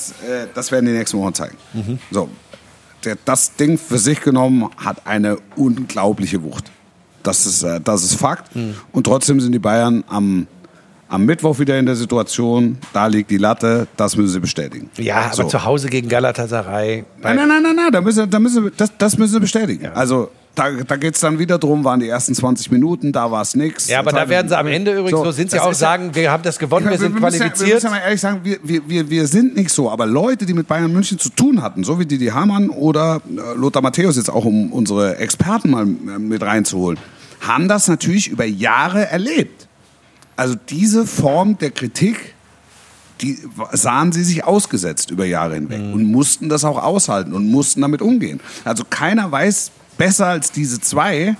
die nächsten Wochen zeigen. So, das Ding für sich genommen hat eine unglaubliche Wucht. Das ist Fakt. Und trotzdem sind die Bayern am Mittwoch wieder in der Situation, da liegt die Latte, das müssen sie bestätigen. Ja, aber So. zu Hause gegen Galatasaray. Nein, das müssen sie bestätigen. Ja. Also da geht es dann wieder drum, waren die ersten 20 Minuten, da war es nichts. Ja, aber da werden sie am Ende übrigens, so sind sie auch sagen, wir haben das gewonnen, wir sind qualifiziert. Wir müssen ja mal ehrlich sagen, wir sind nicht so, aber Leute, die mit Bayern München zu tun hatten, so wie Didi Hamann oder Lothar Matthäus jetzt auch, um unsere Experten mal mit reinzuholen, haben das natürlich über Jahre erlebt. Also diese Form der Kritik, die sahen sie sich ausgesetzt über Jahre hinweg und mussten das auch aushalten und mussten damit umgehen. Also keiner weiß besser als diese zwei,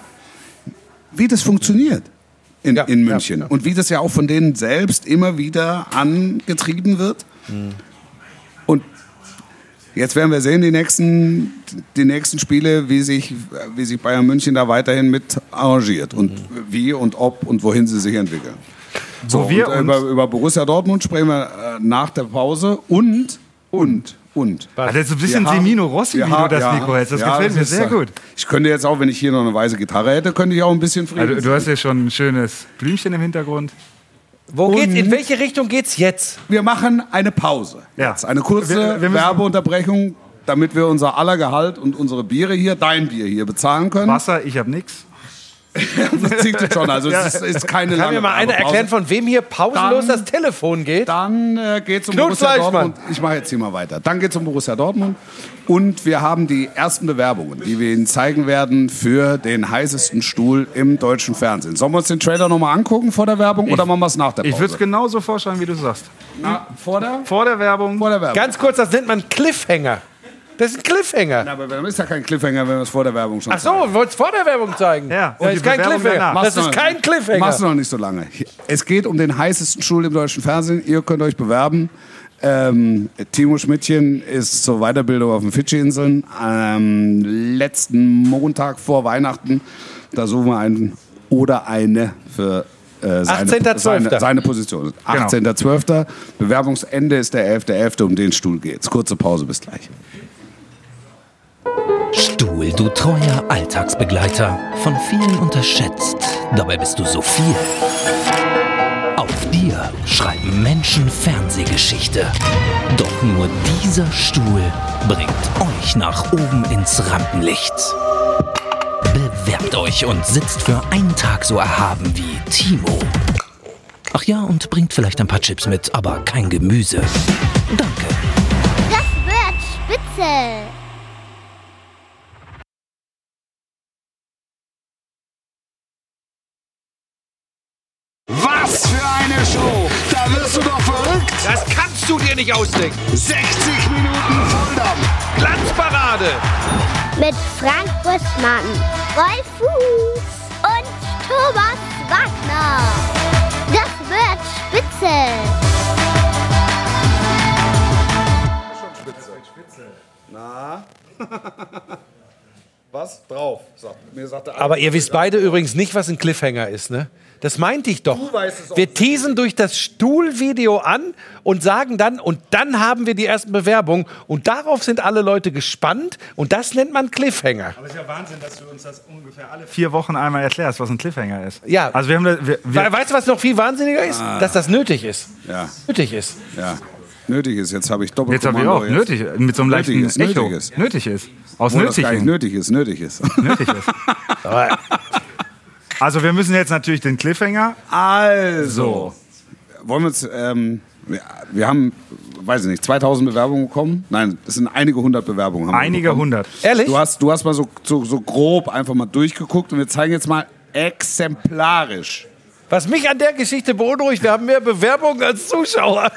wie das funktioniert in München. Und wie das ja auch von denen selbst immer wieder angetrieben wird. Und Jetzt werden wir sehen, die nächsten Spiele, wie sich Bayern München da weiterhin mit arrangiert und wie und ob und wohin sie sich entwickeln. So, und über Borussia Dortmund sprechen wir nach der Pause und. Das ist so ein bisschen Semino Rossi, wie du das Mikro hältst. Das gefällt mir sehr gut. Ich könnte jetzt auch, wenn ich hier noch eine weiße Gitarre hätte, könnte ich auch ein bisschen Frieden. Also, du hast ja schon ein schönes Blümchen im Hintergrund. In welche Richtung geht's jetzt? Wir machen eine Pause. Ja. Jetzt eine kurze Werbeunterbrechung, damit wir unser aller Gehalt und unsere Biere hier, dein Bier hier, bezahlen können. Wasser, ich habe nichts. Das zieht es schon, also es ist keine lange Kann mir mal einer erklären, von wem hier pausenlos das Telefon geht? Dann geht es um Knut Borussia Fleischmann. Dortmund. Ich mache jetzt hier mal weiter. Dann geht es um Borussia Dortmund. Und wir haben die ersten Bewerbungen, die wir Ihnen zeigen werden für den heißesten Stuhl im deutschen Fernsehen. Sollen wir uns den Trailer nochmal angucken vor der Werbung oder machen wir es nach der Pause? Ich würde es genauso vorstellen, wie du sagst. Vor der Werbung. Vor der Werbung. Ganz kurz, das nennt man Cliffhanger. Das ist ein Cliffhanger. Na, aber das ist ja kein Cliffhanger, wenn wir es vor der Werbung schon Ach so, du wolltest vor der Werbung zeigen? Ja, Das ist kein Cliffhanger. Das ist kein Cliffhanger. Machst du noch nicht so lange. Es geht um den heißesten Stuhl im deutschen Fernsehen. Ihr könnt euch bewerben. Timo Schmidtchen ist zur Weiterbildung auf den Fidschi-Inseln. Letzten Montag vor Weihnachten. Da suchen wir einen oder eine für seine Position. 18.12. Bewerbungsende ist der 11.11. Um den Stuhl geht's. Kurze Pause, bis gleich. Stuhl, du treuer Alltagsbegleiter, von vielen unterschätzt, dabei bist du so viel. Auf dir schreiben Menschen Fernsehgeschichte. Doch nur dieser Stuhl bringt euch nach oben ins Rampenlicht. Bewerbt euch und sitzt für einen Tag so erhaben wie Timo. Ach ja, und bringt vielleicht ein paar Chips mit, aber kein Gemüse. Danke. Das wird spitze. Was für eine Show! Da wirst du doch verrückt! Das kannst du dir nicht ausdenken. 60 Minuten Volldampf! Glanzparade. Mit Frank Buschmann, Rolf Fuß und Thomas Wagner. Das wird spitze. Na? Was? Drauf. Aber ihr wisst beide übrigens nicht, was ein Cliffhanger ist, ne? Das meinte ich doch. Du weißt es auch. Wir teasen durch das Stuhlvideo an und sagen dann, und dann haben wir die ersten Bewerbungen und darauf sind alle Leute gespannt und das nennt man Cliffhanger. Aber es ist ja Wahnsinn, dass du uns das ungefähr alle 4 Wochen einmal erklärst, was ein Cliffhanger ist. Ja. Also Weißt du, was noch viel wahnsinniger ist? Dass das nötig ist. Ja. Nötig ist. Ja. Nötig ist. Jetzt habe ich doppelt. Jetzt habe ich auch. Nötig. Mit so einem leichten Nötig ist. Echo. Nötig ist. Nötig ist. Aus Wo das gar nicht Nötig nötig ist. Nötig ist. ist. Also wir müssen jetzt natürlich den Cliffhanger. Also. Wollen wir uns. Wir haben, weiß ich nicht, 2000 Bewerbungen bekommen. Nein, es sind einige hundert Bewerbungen. Einige hundert. Ehrlich? Du hast mal so grob einfach mal durchgeguckt und wir zeigen jetzt mal exemplarisch. Was mich an der Geschichte beunruhigt, wir haben mehr Bewerbungen als Zuschauer.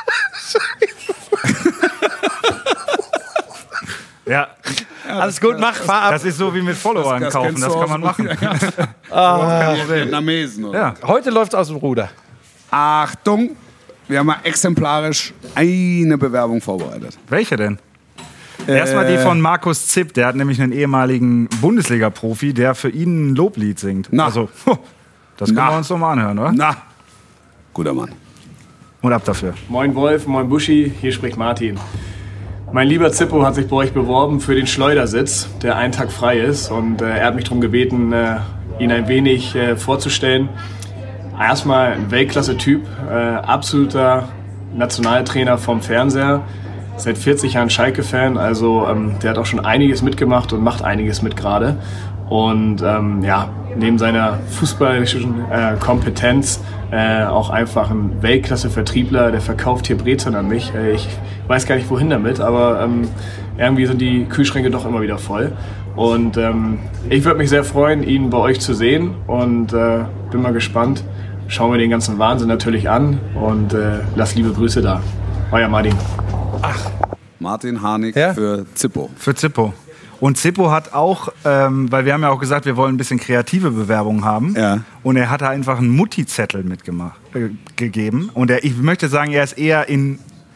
Ja. Alles gut, fahr ab. Das ist so wie mit Followern kaufen, kennst das du kann aus man machen. Vietnamesen, oder? Ja. Heute läuft's aus dem Ruder. Achtung, wir haben mal exemplarisch eine Bewerbung vorbereitet. Welche denn? Erstmal die von Markus Zipp, der hat nämlich einen ehemaligen Bundesliga-Profi, der für ihn ein Loblied singt. Na. Also, das können wir uns doch mal anhören, oder? Na, guter Mann. Und ab dafür. Moin Wolf, moin Buschi, hier spricht Martin. Mein lieber Zippo hat sich bei euch beworben für den Schleudersitz, der einen Tag frei ist. Und er hat mich darum gebeten, ihn ein wenig vorzustellen. Erstmal ein Weltklasse-Typ, absoluter Nationaltrainer vom Fernseher. Seit 40 Jahren Schalke-Fan, also der hat auch schon einiges mitgemacht und macht einiges mit gerade. Und neben seiner fußballerischen Kompetenz auch einfach ein Weltklasse-Vertriebler, der verkauft hier Brezeln an mich. Ich weiß gar nicht, wohin damit, aber irgendwie sind die Kühlschränke doch immer wieder voll. Und ich würde mich sehr freuen, ihn bei euch zu sehen und bin mal gespannt. Schauen wir den ganzen Wahnsinn natürlich an und lasst liebe Grüße da. Euer Martin. Martin Harnik Ja? für Zippo. Für Zippo. Und Zippo hat auch, weil wir haben ja auch gesagt, wir wollen ein bisschen kreative Bewerbungen haben. Ja. Und er hat da einfach einen Mutti-Zettel gegeben. Und ich möchte sagen, er ist eher in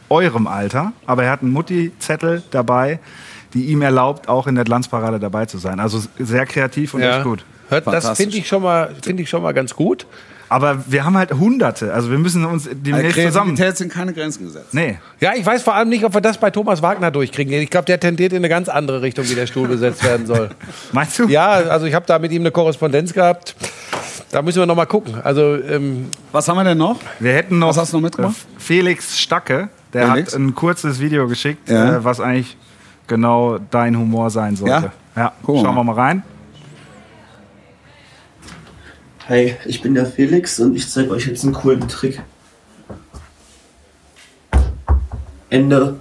eurem Alter, aber er hat einen Mutti-Zettel dabei, die ihm erlaubt, auch in der Glanzparade dabei zu sein. Also sehr kreativ und echt gut. Das finde ich schon mal ganz gut. Aber wir haben halt Hunderte. Also wir müssen uns demnächst zusammen... Kreativität sind keine Grenzen gesetzt. Nee. Ja, ich weiß vor allem nicht, ob wir das bei Thomas Wagner durchkriegen. Ich glaube, der tendiert in eine ganz andere Richtung, wie der Stuhl besetzt werden soll. Meinst du? Ja, also ich habe da mit ihm eine Korrespondenz gehabt. Da müssen wir noch mal gucken. Also, was haben wir denn noch? Wir hätten noch, was hast du noch mitgebracht? Felix Stacke. Der hat ein kurzes Video geschickt, was eigentlich genau dein Humor sein sollte. Ja, schauen wir mal rein. Hi, ich bin der Felix und ich zeige euch jetzt einen coolen Trick. Ende.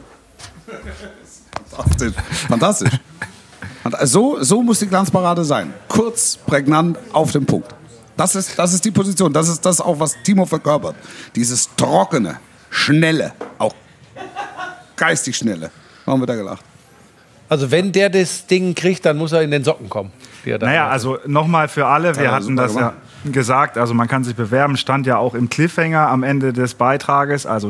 Fantastisch. So muss die Glanzparade sein. Kurz, prägnant, auf den Punkt. Das ist die Position. Das ist das auch, was Timo verkörpert. Dieses trockene, schnelle, auch geistig schnelle. Warum wird er gelacht? Also wenn der das Ding kriegt, dann muss er in den Socken kommen. Naja, also nochmal für alle, wir hatten das ja gesagt, also man kann sich bewerben, stand ja auch im Cliffhanger am Ende des Beitrages, also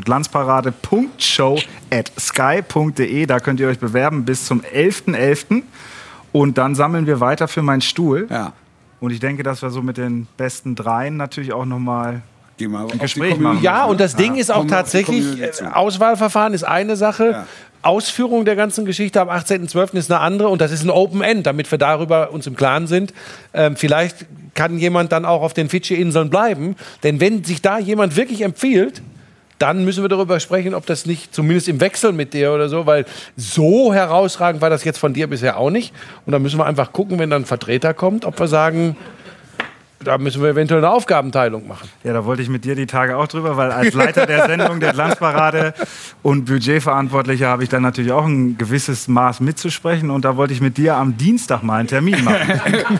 glanzparade.show@sky.de, da könnt ihr euch bewerben bis zum 11.11. Und dann sammeln wir weiter für meinen Stuhl. Ja. Und ich denke, dass wir so mit den besten dreien natürlich auch nochmal ein Gespräch machen. Ja, und das Ding ist auch tatsächlich, Auswahlverfahren ist eine Sache. Ja. Ausführung der ganzen Geschichte am 18.12. ist eine andere und das ist ein Open End, damit wir darüber uns im Klaren sind. Vielleicht kann jemand dann auch auf den Fidschi-Inseln bleiben, denn wenn sich da jemand wirklich empfiehlt, dann müssen wir darüber sprechen, ob das nicht, zumindest im Wechsel mit dir oder so, weil so herausragend war das jetzt von dir bisher auch nicht. Und dann müssen wir einfach gucken, wenn dann ein Vertreter kommt, ob wir sagen, da müssen wir eventuell eine Aufgabenteilung machen. Ja, da wollte ich mit dir die Tage auch drüber, weil als Leiter der Sendung der Glanzparade und Budgetverantwortlicher habe ich dann natürlich auch ein gewisses Maß mitzusprechen und da wollte ich mit dir am Dienstag mal einen Termin machen.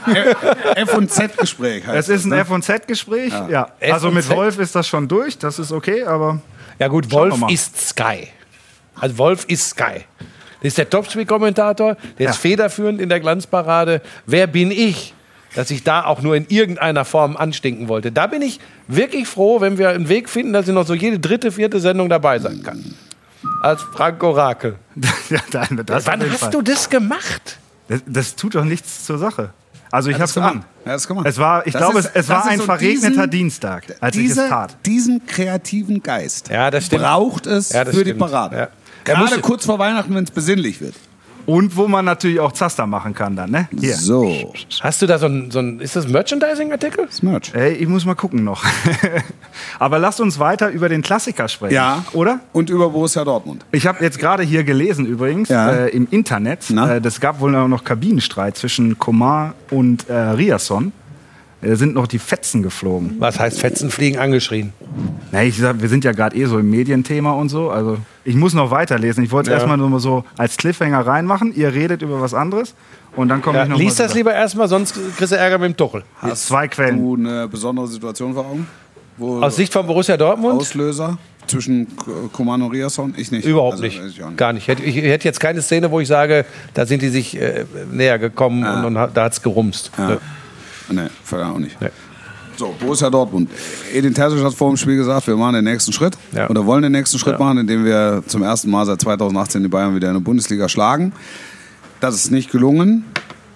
F&Z-Gespräch heißt es ist ein F&Z-Gespräch, ja. Also mit Wolf ist das schon durch, das ist okay, aber... Ja gut, Wolf ist Sky. Also Wolf ist Sky. Das ist der Topspiel-Kommentator, der ist federführend in der Glanzparade. Wer bin ich, dass ich da auch nur in irgendeiner Form anstinken wollte? Da bin ich wirklich froh, wenn wir einen Weg finden, dass ich noch so jede dritte, vierte Sendung dabei sein kann. Als Frank Orakel. Wann hast du das gemacht? Das tut doch nichts zur Sache. Also ich habe es an. Es war ein verregneter Dienstag, als ich es tat. Diesen kreativen Geist das braucht es für die Parade. Ja. Gerade kurz vor Weihnachten, wenn es besinnlich wird. Und wo man natürlich auch Zaster machen kann dann, ne? Hier. So. Hast du da so ein ist das ein Merchandising-Artikel? Das Merch. Ich muss mal gucken noch. Aber lasst uns weiter über den Klassiker sprechen, oder? Und über Borussia Dortmund. Ich habe jetzt gerade hier gelesen übrigens, im Internet, das gab wohl noch Kabinenstreit zwischen Coman und Riasson. Da sind noch die Fetzen geflogen. Was heißt Fetzen fliegen angeschrien? Na, ich sag, wir sind ja gerade so im Medienthema und so. Also ich muss noch weiterlesen. Ich wollte es erstmal nur mal so als Cliffhanger reinmachen. Ihr redet über was anderes und dann komme ich noch lies das lieber erstmal, sonst kriegst du Ärger mit dem Tuchel. Hast 2 Quellen. Du eine besondere Situation vor Augen? Aus Sicht von Borussia Dortmund? Auslöser zwischen Coman und Riasson? Ich nicht. Überhaupt nicht. Gar nicht. Ich hätte jetzt keine Szene, wo ich sage, da sind die sich näher gekommen und da hat es gerumst. Ja. Nee, auch nicht. Nee. So, Borussia Dortmund. Edin Terzic hat vor dem Spiel gesagt, wir machen den nächsten Schritt. Oder wollen den nächsten Schritt machen, indem wir zum ersten Mal seit 2018 die Bayern wieder in der Bundesliga schlagen. Das ist nicht gelungen.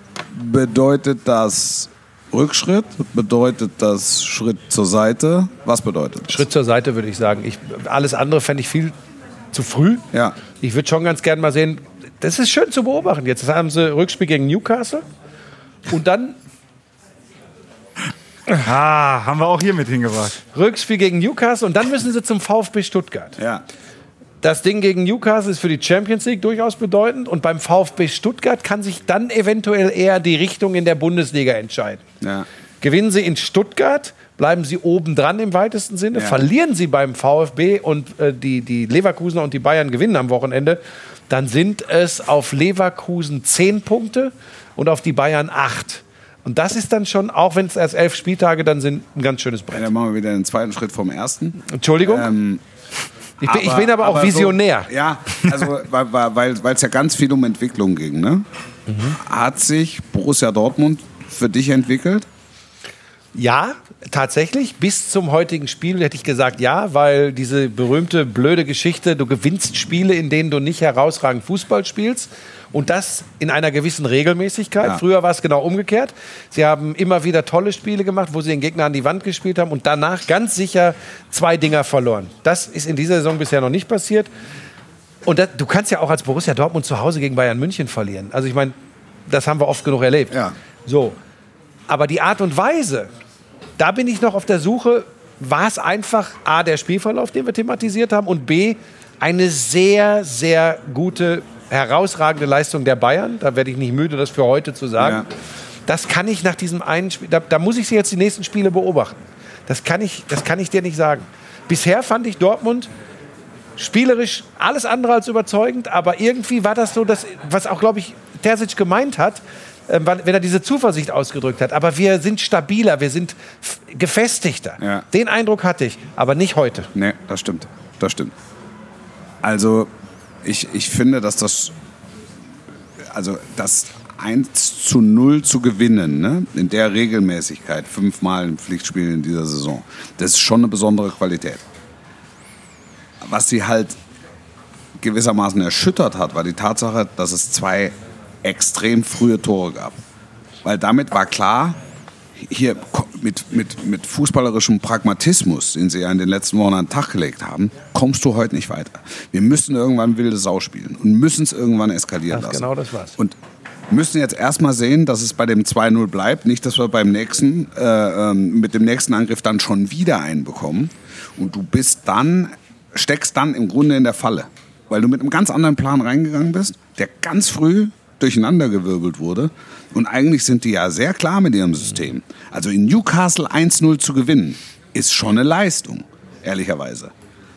Bedeutet das Rückschritt? Bedeutet das Schritt zur Seite? Was bedeutet das? Schritt zur Seite, würde ich sagen. Alles andere fände ich viel zu früh. Ja. Ich würde schon ganz gerne mal sehen, das ist schön zu beobachten. Jetzt haben sie Rückspiel gegen Newcastle und dann... haben wir auch hier mit hingebracht. Rückspiel gegen Newcastle und dann müssen sie zum VfB Stuttgart. Ja. Das Ding gegen Newcastle ist für die Champions League durchaus bedeutend und beim VfB Stuttgart kann sich dann eventuell eher die Richtung in der Bundesliga entscheiden. Ja. Gewinnen sie in Stuttgart, bleiben sie oben dran im weitesten Sinne. Verlieren sie beim VfB und die Leverkusener und die Bayern gewinnen am Wochenende, dann sind es auf Leverkusen 10 Punkte und auf die Bayern 8. Und das ist dann schon, auch wenn es erst 11 Spieltage dann sind, ein ganz schönes Brett. Dann machen wir wieder den zweiten Schritt vom ersten. Entschuldigung? Ich bin aber auch Visionär. So, ja, also weil es ja ganz viel um Entwicklung ging. Ne? Hat sich Borussia Dortmund für dich entwickelt? Ja, tatsächlich, bis zum heutigen Spiel hätte ich gesagt, ja, weil diese berühmte, blöde Geschichte, du gewinnst Spiele, in denen du nicht herausragend Fußball spielst. Und das in einer gewissen Regelmäßigkeit. Ja. Früher war es genau umgekehrt. Sie haben immer wieder tolle Spiele gemacht, wo sie den Gegner an die Wand gespielt haben und danach ganz sicher 2 Dinger verloren. Das ist in dieser Saison bisher noch nicht passiert. Und du kannst ja auch als Borussia Dortmund zu Hause gegen Bayern München verlieren. Also ich meine, das haben wir oft genug erlebt. Ja. So. Aber die Art und Weise, da bin ich noch auf der Suche, war es einfach A, der Spielverlauf, den wir thematisiert haben, und B, eine sehr, sehr gute, herausragende Leistung der Bayern. Da werde ich nicht müde, das für heute zu sagen. Ja. Das kann ich nach diesem einen Spiel, da muss ich sie jetzt die nächsten Spiele beobachten. Das kann ich dir nicht sagen. Bisher fand ich Dortmund spielerisch alles andere als überzeugend, aber irgendwie war das so, was auch, glaube ich, Terzic gemeint hat, wenn er diese Zuversicht ausgedrückt hat. Aber wir sind stabiler, wir sind gefestigter. Ja. Den Eindruck hatte ich, aber nicht heute. Nee, das stimmt. Also ich finde, dass das 1:0 zu gewinnen, ne, in der Regelmäßigkeit, 5-mal ein Pflichtspiel in dieser Saison, das ist schon eine besondere Qualität. Was sie halt gewissermaßen erschüttert hat, war die Tatsache, dass es 2 extrem frühe Tore gab. Weil damit war klar, hier mit fußballerischem Pragmatismus, den sie ja in den letzten Wochen an den Tag gelegt haben, kommst du heute nicht weiter. Wir müssen irgendwann wilde Sau spielen und müssen es irgendwann eskalieren lassen. Genau das war's. Und müssen jetzt erstmal sehen, dass es bei dem 2:0 bleibt. Nicht, dass wir mit dem nächsten Angriff dann schon wieder einen bekommen. Und du steckst dann im Grunde in der Falle. Weil du mit einem ganz anderen Plan reingegangen bist, der ganz früh durcheinandergewirbelt wurde. Und eigentlich sind die ja sehr klar mit ihrem System. Also in Newcastle 1:0 zu gewinnen, ist schon eine Leistung, ehrlicherweise.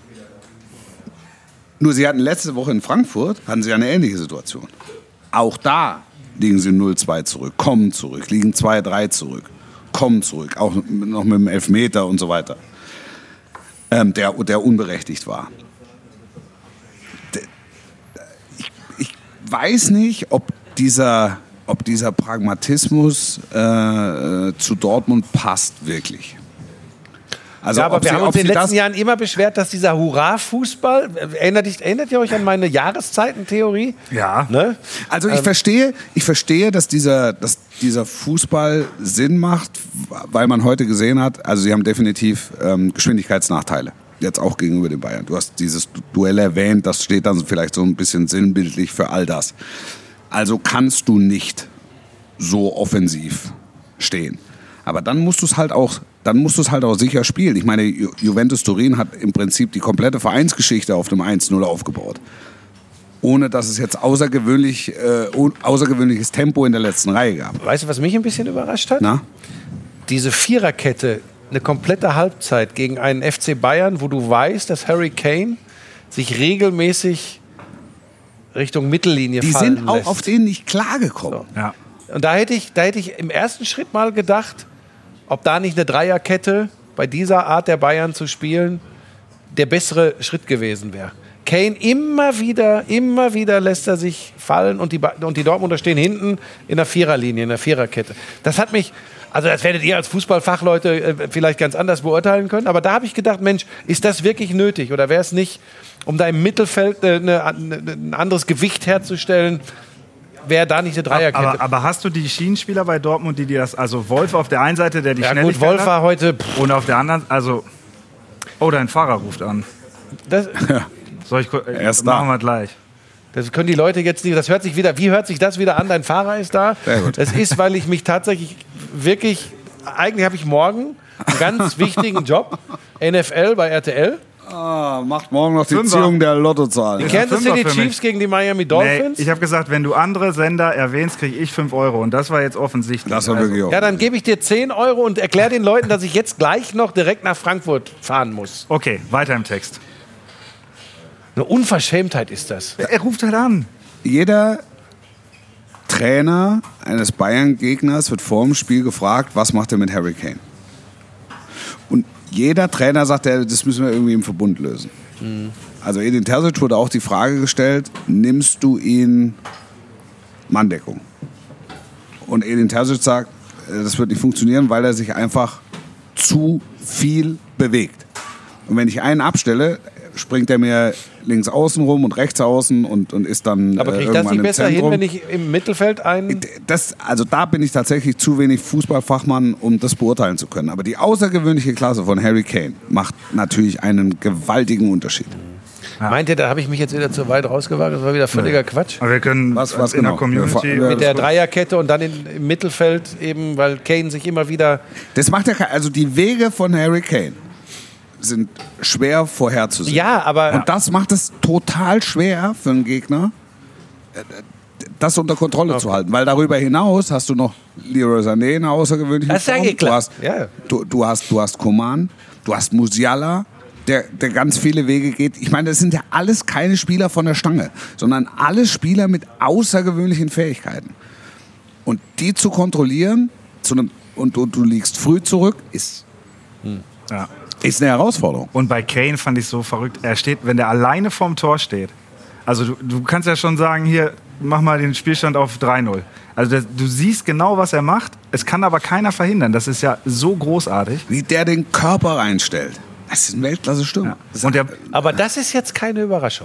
Nur sie hatten letzte Woche in Frankfurt, hatten sie eine ähnliche Situation. Auch da liegen sie 0:2 zurück, kommen zurück, liegen 2:3 zurück, kommen zurück, auch noch mit dem Elfmeter und so weiter, der unberechtigt war. Ich weiß nicht, ob dieser Pragmatismus zu Dortmund passt wirklich. Also ja, aber wir haben uns in den letzten Jahren immer beschwert, dass dieser Hurra-Fußball, erinnert ihr euch an meine Jahreszeitentheorie? Ja. Ne? Also ich verstehe, dass dieser Fußball Sinn macht, weil man heute gesehen hat, also sie haben definitiv Geschwindigkeitsnachteile. Jetzt auch gegenüber den Bayern. Du hast dieses Duell erwähnt, das steht dann vielleicht so ein bisschen sinnbildlich für all das. Also kannst du nicht so offensiv stehen. Aber dann musst du es halt auch sicher spielen. Ich meine, Juventus Turin hat im Prinzip die komplette Vereinsgeschichte auf dem 1:0 aufgebaut. Ohne dass es jetzt außergewöhnliches Tempo in der letzten Reihe gab. Weißt du, was mich ein bisschen überrascht hat? Na? Diese Viererkette, eine komplette Halbzeit gegen einen FC Bayern, wo du weißt, dass Harry Kane sich regelmäßig Richtung Mittellinie fallen lässt. Die sind auch auf denen nicht klargekommen. So. Ja. Und da hätte ich im ersten Schritt mal gedacht, ob da nicht eine Dreierkette bei dieser Art der Bayern zu spielen der bessere Schritt gewesen wäre. Kane immer wieder lässt er sich fallen und die Dortmunder stehen hinten in der Viererlinie, in der Viererkette. Das hat mich, also das werdet ihr als Fußballfachleute vielleicht ganz anders beurteilen können, aber da habe ich gedacht, Mensch, ist das wirklich nötig oder wäre es nicht, um da im Mittelfeld ein anderes Gewicht herzustellen, wäre da nicht eine Dreierkette. Aber hast du die Schienenspieler bei Dortmund, die das, also Wolf auf der einen Seite, der die Schnelligkeit gut, Wolf war heute... Und auf der anderen, also... Oh, dein Fahrer ruft an. Machen wir gleich. Das können die Leute jetzt nicht... Das hört sich wieder... Wie hört sich das wieder an? Dein Fahrer ist da. Sehr gut. Das ist, weil ich mich tatsächlich wirklich... Eigentlich habe ich morgen einen ganz wichtigen Job. NFL bei RTL. Macht morgen noch die Ziehung der Lottozahlen. Die Kansas City Chiefs gegen die Miami Dolphins. Nee, ich habe gesagt, wenn du andere Sender erwähnst, kriege ich 5 Euro. Und das war jetzt offensichtlich. Das war wirklich auch. Ja, dann gebe ich dir 10 Euro und erkläre den Leuten, dass ich jetzt gleich noch direkt nach Frankfurt fahren muss. Okay, weiter im Text. Eine Unverschämtheit ist das. Er ruft halt an. Jeder Trainer eines Bayern-Gegners wird vor dem Spiel gefragt, was macht er mit Harry Kane? Und jeder Trainer sagt, das müssen wir irgendwie im Verbund lösen. Mhm. Also Edin Terzic wurde auch die Frage gestellt, nimmst du ihn Manndeckung? Und Edin Terzic sagt, das wird nicht funktionieren, weil er sich einfach zu viel bewegt. Und wenn ich einen abstelle, springt er mir links außen rum und rechts außen und ist dann Aber kriegt irgendwann das nicht im besser Zentrum. hin, wenn ich im Mittelfeld einen... Also da bin ich tatsächlich zu wenig Fußballfachmann, um das beurteilen zu können. Aber die außergewöhnliche Klasse von Harry Kane macht natürlich einen gewaltigen Unterschied. Meint ihr, da habe ich mich jetzt wieder zu weit rausgewagt? Das war wieder völliger Quatsch. Aber wir können Was in genau? der Community... Mit der Dreierkette und dann im Mittelfeld eben, weil Kane sich immer wieder... Das macht ja also die Wege von Harry Kane sind schwer vorherzusehen. Ja, aber... Und das macht es total schwer für einen Gegner, das unter Kontrolle zu halten. Weil darüber hinaus hast du noch Leroy Sané in einer außergewöhnlichen Das ist ja Form. klar. Du hast Coman, du hast Musiala, der ganz viele Wege geht. Ich meine, das sind ja alles keine Spieler von der Stange, sondern alles Spieler mit außergewöhnlichen Fähigkeiten. Und die zu kontrollieren, und du liegst früh zurück, ist eine Herausforderung. Und bei Kane fand ich so verrückt. Er steht, wenn der alleine vorm Tor steht. Also du kannst ja schon sagen, hier, mach mal den Spielstand auf 3-0. Also du siehst genau, was er macht. Es kann aber keiner verhindern. Das ist ja so großartig. Wie der den Körper reinstellt. Das ist ein Weltklasse-Stürmer. Ja. Und Aber das ist jetzt keine Überraschung.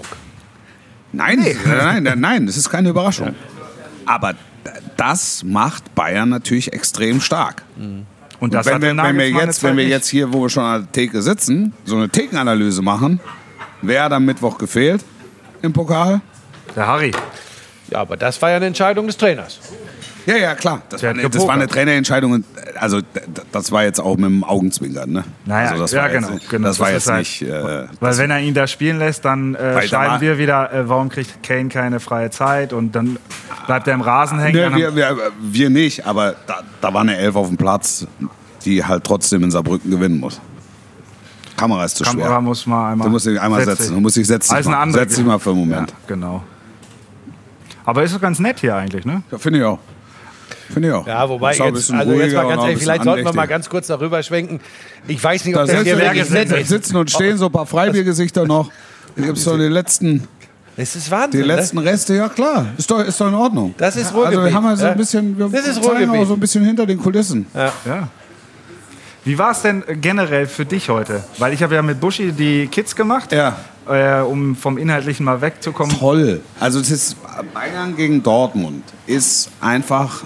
Nein, das ist keine Überraschung. Aber das macht Bayern natürlich extrem stark. Und das wenn wir jetzt hier, wo wir schon an der Theke sitzen, so eine Thekenanalyse machen, wer hat am Mittwoch gefehlt im Pokal? Der Harry. Ja, aber das war ja eine Entscheidung des Trainers. Ja, klar. Das war eine Trainerentscheidung. Also das war jetzt auch mit dem Augenzwinkern. Ne? Naja, also das ja, war genau. Jetzt, genau. das war ist jetzt halt, nicht... weil wenn er ihn da spielen lässt, dann schreiben wir wieder, warum kriegt Kane keine freie Zeit und dann bleibt er im Rasen hängen. Wir nicht, aber da war eine Elf auf dem Platz, die halt trotzdem in Saarbrücken gewinnen muss. Kamera ist zu schwer. Kamera muss mal einmal... Du musst dich einmal setzen. Du musst dich setz dich mal für einen Moment. Ja, genau. Aber ist doch ganz nett hier eigentlich, ne? Ja, finde ich auch. Ja, wobei jetzt mal ganz ehrlich, vielleicht sollten wir mal ganz kurz darüber schwenken. Ich weiß nicht, ob das hier wirklich nett ist. Sitzen und stehen so ein paar Freibiergesichter noch. Hier gibt es doch die letzten... Das ist Wahnsinn. Die letzten Reste, ja klar. Ist doch in Ordnung. Das ist Ruhrgebiet. Also wir haben ja so ein bisschen... Wir zeigen auch so ein bisschen hinter den Kulissen. Ja. Wie war es denn generell für dich heute? Weil ich habe ja mit Buschi die Kids gemacht, um vom Inhaltlichen mal wegzukommen. Toll. Also es ist Bayern gegen Dortmund ist einfach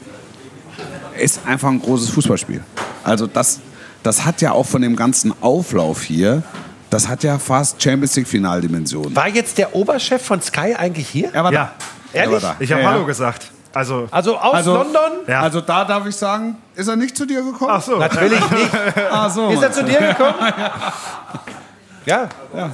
ein großes Fußballspiel. Also das hat ja auch von dem ganzen Auflauf hier, das hat ja fast Champions League Finaldimensionen. War jetzt der Oberchef von Sky eigentlich hier? Er war da. Ehrlich? Da. Ich habe Hallo gesagt. Also aus London? Ja. Also da darf ich sagen, ist er nicht zu dir gekommen? Ach so. Natürlich nicht. Ach so, ist er zu dir gekommen? Ja.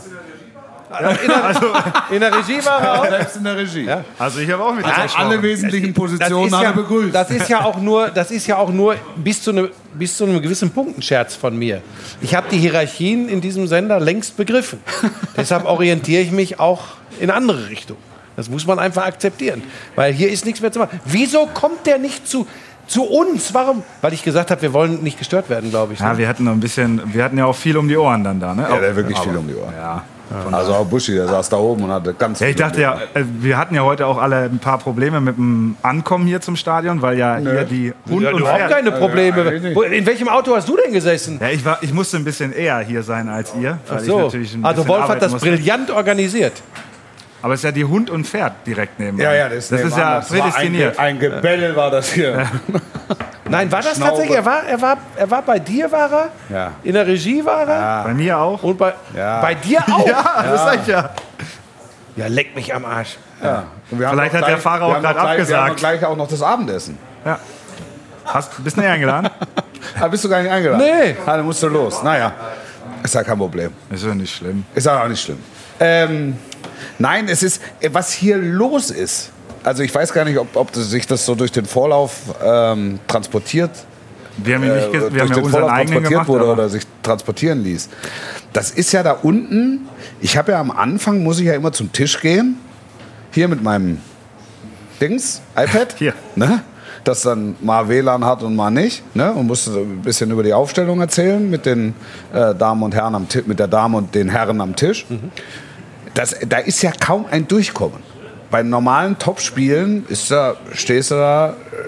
In der Regie war er auch. Selbst in der Regie. Ja. Also ich habe auch mit dir Also alle wesentlichen Positionen hat er begrüßt. Das ist ja auch nur bis zu einem gewissen Punkt ein Scherz von mir. Ich habe die Hierarchien in diesem Sender längst begriffen. Deshalb orientiere ich mich auch in andere Richtungen. Das muss man einfach akzeptieren. Weil hier ist nichts mehr zu machen. Wieso kommt der nicht zu uns? Warum? Weil ich gesagt habe, wir wollen nicht gestört werden, glaube ich. Ne? Ja, wir hatten ja auch viel um die Ohren dann da. Ne? Ja, der wirklich viel um die Ohren. Ja. Also auch Buschi, der saß da oben und hatte ganz Ja, ich dachte ja, wir hatten ja heute auch alle ein paar Probleme mit dem Ankommen hier zum Stadion, weil ja hier die Hund und überhaupt Pferd... keine Probleme. In welchem Auto hast du denn gesessen? Ja, ich musste ein bisschen eher hier sein als ihr. Weil Ach so. ich natürlich ein Also bisschen Wolf hat arbeiten das musste. brillant organisiert. Aber es ist ja die Hund und Pferd direkt nebenan. Ja, das ist ja prädestiniert. Ein Gebell war das hier. Nein, war das tatsächlich? Er war bei dir, war er? Ja. In der Regie war er? Bei mir auch. Und bei dir auch? Ja, das sag ich ja. Ja, leck mich am Arsch. Ja. Vielleicht hat der Fahrer auch gerade abgesagt. Wir haben gleich auch noch das Abendessen. Ja. Bist du nicht eingeladen? Bist du gar nicht eingeladen? Nee. Dann musst du los. Naja, ist ja kein Problem. Ist ja nicht schlimm. Ist ja auch nicht schlimm. Nein, es ist, was hier los ist. Also ich weiß gar nicht, ob sich das so durch den Vorlauf transportiert. Wir haben, wir haben ja unseren Vorlauf eigenen transportiert gemacht. wurde aber- oder sich transportieren ließ. Das ist ja da unten. Ich habe ja am Anfang, muss ich ja immer zum Tisch gehen. Hier mit meinem Dings, iPad. Hier. Ne? Das dann mal WLAN hat und mal nicht. Ne? Und musste so ein bisschen über die Aufstellung erzählen mit den Damen und Herren am Tisch, mit der Dame und den Herren am Tisch. Da ist ja kaum ein Durchkommen. Bei normalen Topspielen stehst du da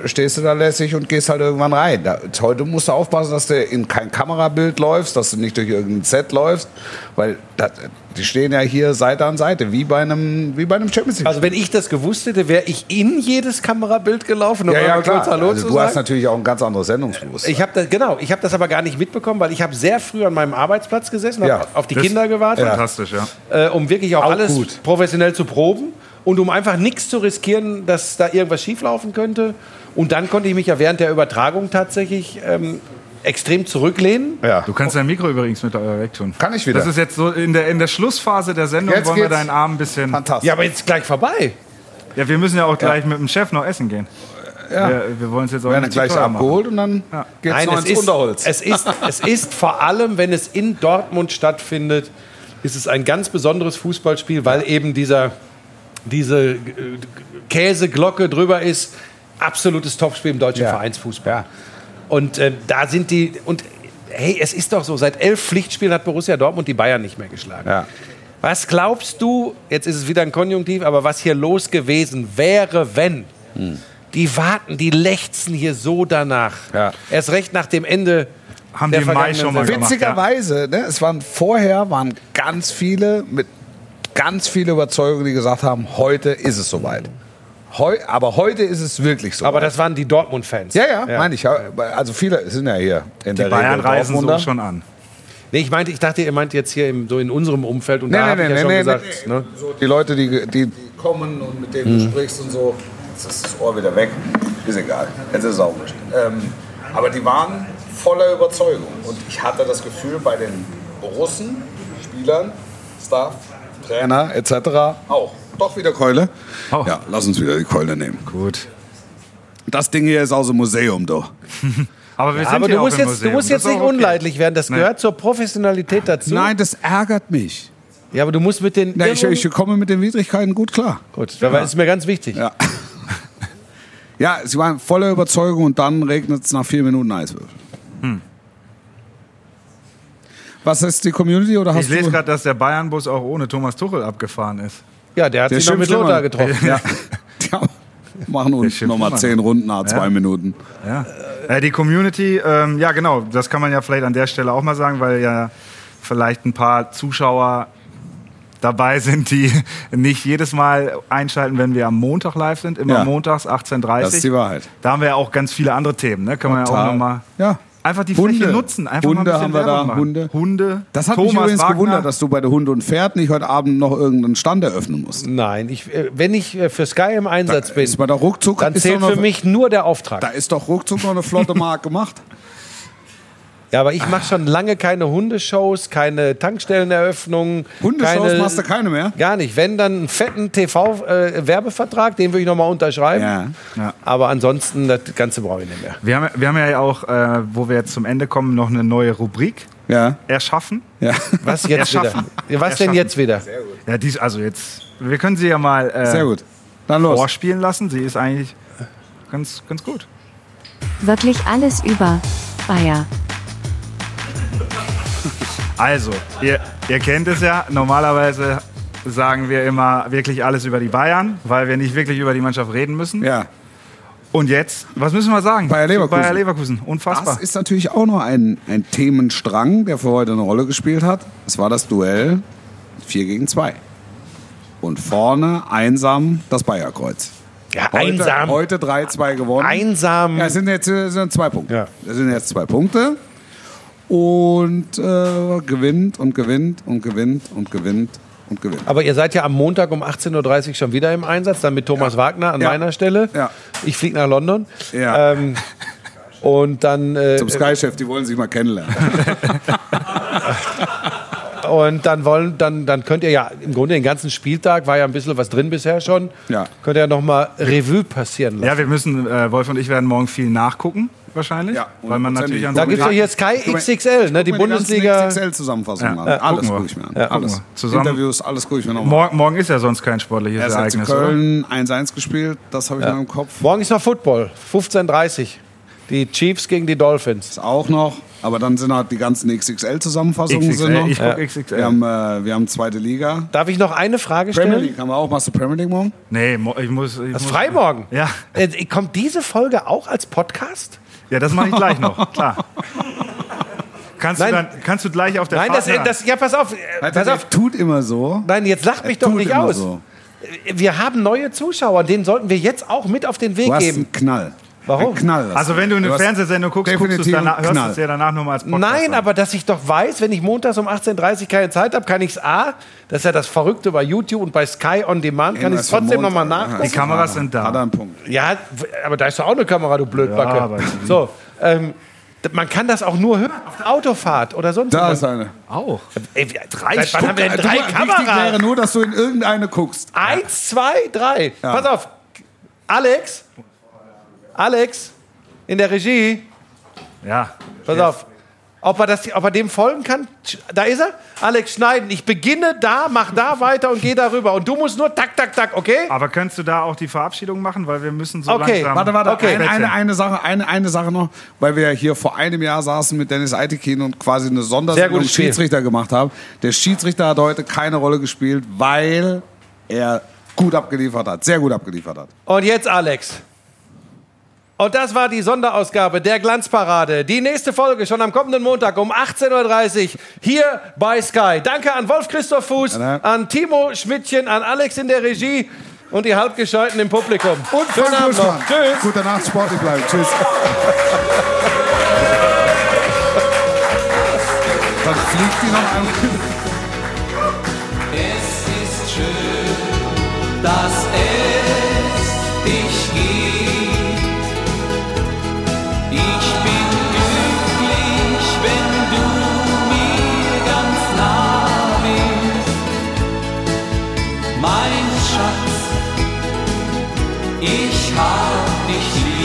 stehst du da lässig und gehst halt irgendwann rein. Heute musst du aufpassen, dass du in kein Kamerabild läufst, dass du nicht durch irgendein Set läufst, weil die stehen ja hier Seite an Seite, wie bei einem Champions League. Also wenn ich das gewusst hätte, wäre ich in jedes Kamerabild gelaufen. Um ja, klar. Kurz Hallo Also zu du sagen. hast natürlich auch ein ganz anderes Sendungsbewusstsein. Ich habe das aber gar nicht mitbekommen, weil ich habe sehr früh an meinem Arbeitsplatz gesessen, habe auf die Kinder gewartet. Fantastisch, ja. Um wirklich auch alles gut. professionell zu proben und um einfach nichts zu riskieren, dass da irgendwas schieflaufen könnte. Und dann konnte ich mich ja während der Übertragung tatsächlich extrem zurücklehnen. Ja. Du kannst dein Mikro übrigens mit wegtun. Kann ich wieder. Das ist jetzt so in der Schlussphase der Sendung, Jetzt wollen wir geht's. deinen Arm ein bisschen... Fantastisch. Ja, aber jetzt gleich vorbei. Ja, wir müssen ja auch gleich mit dem Chef noch essen gehen. Ja. Wir wollen es jetzt auch Wir werden nicht gleich zu teuer machen. abgeholt und dann geht's Nein, noch es ins Unterholz. es ist vor allem, wenn es in Dortmund stattfindet, ist es ein ganz besonderes Fußballspiel, weil eben diese Käseglocke drüber ist. Absolutes Topspiel im deutschen Vereinsfußball. Ja. Und da sind die... Und hey, es ist doch so, seit 11 Pflichtspielen hat Borussia Dortmund die Bayern nicht mehr geschlagen. Ja. Was glaubst du, jetzt ist es wieder ein Konjunktiv, aber was hier los gewesen wäre, wenn? Die warten, die lechzen hier so danach. Ja. Erst recht nach dem Ende Haben der die im Mai vergangenen schon mal Saison. gemacht. Witzigerweise, ne, waren ganz viele mit ganz viele Überzeugungen, die gesagt haben, heute ist es soweit. Aber heute ist es wirklich so. Aber das waren die Dortmund-Fans. ja, meine ich. Also viele sind ja hier in Die der Bayern Regel reisen so Dortmunder. schon an. Nee, ich dachte, ihr meint jetzt hier so in unserem Umfeld. Und da habe ich ja schon gesagt. Ne? So, die Leute, die kommen und mit denen du sprichst und so, jetzt ist das Ohr wieder weg. Ist egal. Jetzt ist es auch nicht. Aber die waren voller Überzeugung. Und ich hatte das Gefühl, bei den Russen, Spielern, Staff, Trainer etc. auch. Doch wieder Keule. Oh. Ja, lass uns wieder die Keule nehmen. Gut. Das Ding hier ist aus dem Museum, doch. Aber wir sind Aber hier du auch musst im jetzt, Museum. du musst Das jetzt ist nicht auch okay. unleidlich werden. Das gehört zur Professionalität dazu. Nein, das ärgert mich. Ja, aber du musst mit den... Na, ich komme mit den Widrigkeiten gut klar. Gut, das ist mir ganz wichtig. Ja. Ja, sie waren voller Überzeugung und dann regnet es nach 4 Minuten Eiswürfel. Was ist die Community oder hast Ich lese du? gerade, dass der Bayern-Bus auch ohne Thomas Tuchel abgefahren ist. Ja, der hat Der sich noch mit schimpft Lothar immer. getroffen. Ja. Die machen uns schimpft nochmal immer 10 Runden nach 2 Minuten. Ja. Die Community, ja genau, das kann man ja vielleicht an der Stelle auch mal sagen, weil ja vielleicht ein paar Zuschauer dabei sind, die nicht jedes Mal einschalten, wenn wir am Montag live sind. Immer Ja. montags 18:30 Das ist die Wahrheit. Da haben wir ja auch ganz viele andere Themen. Ne? Kann man ja auch nochmal Ja. einfach die Hunde. Fläche nutzen. Einfach Hunde mal ein bisschen haben wir Werbung da, machen. Hunde. Das hat mich Thomas übrigens Wagner. gewundert, dass du bei der Hunde und Pferd nicht heute Abend noch irgendeinen Stand eröffnen musst. Nein, wenn ich für Sky im Einsatz bin, Ist bei der ruckzuck, dann ist zählt doch noch, für mich nur der Auftrag. da ist doch ruckzuck noch eine flotte Mark gemacht. Ja, aber ich mache schon lange keine Hundeshows, keine Tankstelleneröffnungen. Hundeshows machst du keine mehr? Gar nicht. Wenn, dann einen fetten TV-Werbevertrag, den würde ich nochmal unterschreiben. Ja. Aber ansonsten, das Ganze brauche ich nicht mehr. Wir haben ja auch, wo wir jetzt zum Ende kommen, noch eine neue Rubrik Ja. erschaffen. Ja. Was jetzt wieder? Erschaffen. Ja, was denn Erschaffen. jetzt wieder? Ja, also jetzt, wir können sie ja mal Sehr gut. Dann los. vorspielen lassen. Sie ist eigentlich ganz gut. Wirklich alles über Bayer. Also, ihr kennt es ja, normalerweise sagen wir immer wirklich alles über die Bayern, weil wir nicht wirklich über die Mannschaft reden müssen. Ja. Und jetzt, was müssen wir sagen? Bayer Leverkusen. Bayer Leverkusen, unfassbar. Das ist natürlich auch noch ein Themenstrang, der für heute eine Rolle gespielt hat. Es war das Duell 4 gegen 2. Und vorne einsam das Bayerkreuz. Ja, einsam. Heute 3-2 gewonnen. Einsam. Ja, es sind jetzt 2 Punkte. Ja. Es sind jetzt 2 Punkte. Und gewinnt und gewinnt und gewinnt und gewinnt und gewinnt. Aber ihr seid ja am Montag um 18:30 Uhr schon wieder im Einsatz, dann mit Thomas Wagner an Ja. meiner Stelle. Ja. Ich fliege nach London. Ja. Und dann, Zum Sky-Chef, die wollen sich mal kennenlernen. und dann könnt ihr ja im Grunde den ganzen Spieltag, war ja ein bisschen was drin bisher schon, Ja. könnt ihr ja nochmal Revue passieren lassen. Ja, wir müssen, Wolf und ich werden morgen viel nachgucken, wahrscheinlich. Ja, weil man natürlich an Da so gibt es einem ja hier Sky XXL, ne, die Bundesliga. XXL-Zusammenfassung Ja. an. Ja, Alles gucken wir. gucke ich mir an. Ja, alles. gucken wir. Zusammen- Interviews, alles gucke ich mir nochmal an. Morgen ist ja sonst kein sportliches Erst hat Ereignis, oder? Köln 1-1 gespielt, das habe ich noch im Kopf. Morgen ist noch Football, 15:30 Uhr. Die Chiefs gegen die Dolphins. Ist auch noch. Aber dann sind halt die ganzen XXL-Zusammenfassungen. XXL, noch. ich guck XXL. Wir haben zweite Liga. Darf ich noch eine Frage stellen? Premier League haben wir auch. Machst du Premier League morgen? Nee, ich muss. Das ist frei morgen. Ja. Kommt diese Folge auch als Podcast? Ja, das mache ich gleich noch, klar. Kannst du gleich auf der Fahrt hören. Ja, pass auf. Pass auf. Tut immer so. Nein, jetzt lach mich doch nicht aus. So. Wir haben neue Zuschauer, denen sollten wir jetzt auch mit auf den Weg du hast geben. Einen Knall. Warum? Ein Knall. Also wenn du eine Fernsehsendung guckst, hörst du es ja danach nochmal als Podcast. Nein, an. aber dass ich doch weiß, wenn ich montags um 18:30 Uhr keine Zeit habe, kann ich es das ist ja das Verrückte bei YouTube und bei Sky On Demand, kann ich es trotzdem nochmal nachgucken. Die Kameras sind da. Hat er einen Punkt. Ja, aber da ist doch auch eine Kamera, du Blödbacke. Ja, so, man kann das auch nur hören auf der Autofahrt oder sonst Da ist eine. Auch. Wann haben wir denn 3 Kameras? Wichtig wäre nur, dass du in irgendeine guckst. 1, 2, 3. Ja. Pass auf. Alex, in der Regie. Ja. Pass auf. Ob er dem folgen kann? Da ist er. Alex, schneiden. Ich beginne da, mach da weiter und gehe darüber. Und du musst nur tak, tak, tak, okay? Aber könntest du da auch die Verabschiedung machen? Weil wir müssen so langsam... Warte. Okay. Eine Sache noch. Weil wir hier vor einem Jahr saßen mit Dennis Eitekin und quasi eine Sondersendung Schiedsrichter gemacht haben. Der Schiedsrichter hat heute keine Rolle gespielt, weil er gut abgeliefert hat. Sehr gut abgeliefert hat. Und jetzt Alex. Und das war die Sonderausgabe der Glanzparade. Die nächste Folge schon am kommenden Montag um 18:30 Uhr hier bei Sky. Danke an Wolf-Christoph Fuß, an Timo Schmidtchen, an Alex in der Regie und die Halbgescheiten im Publikum. Und Frank Buschmann. Tschüss. Gute Nacht, sportlich bleiben. Tschüss. Dann fliegt die noch einmal. Es ist schön, dass es dich gibt. Ich bin glücklich, wenn du mir ganz nah bist. Mein Schatz, ich hab dich lieb.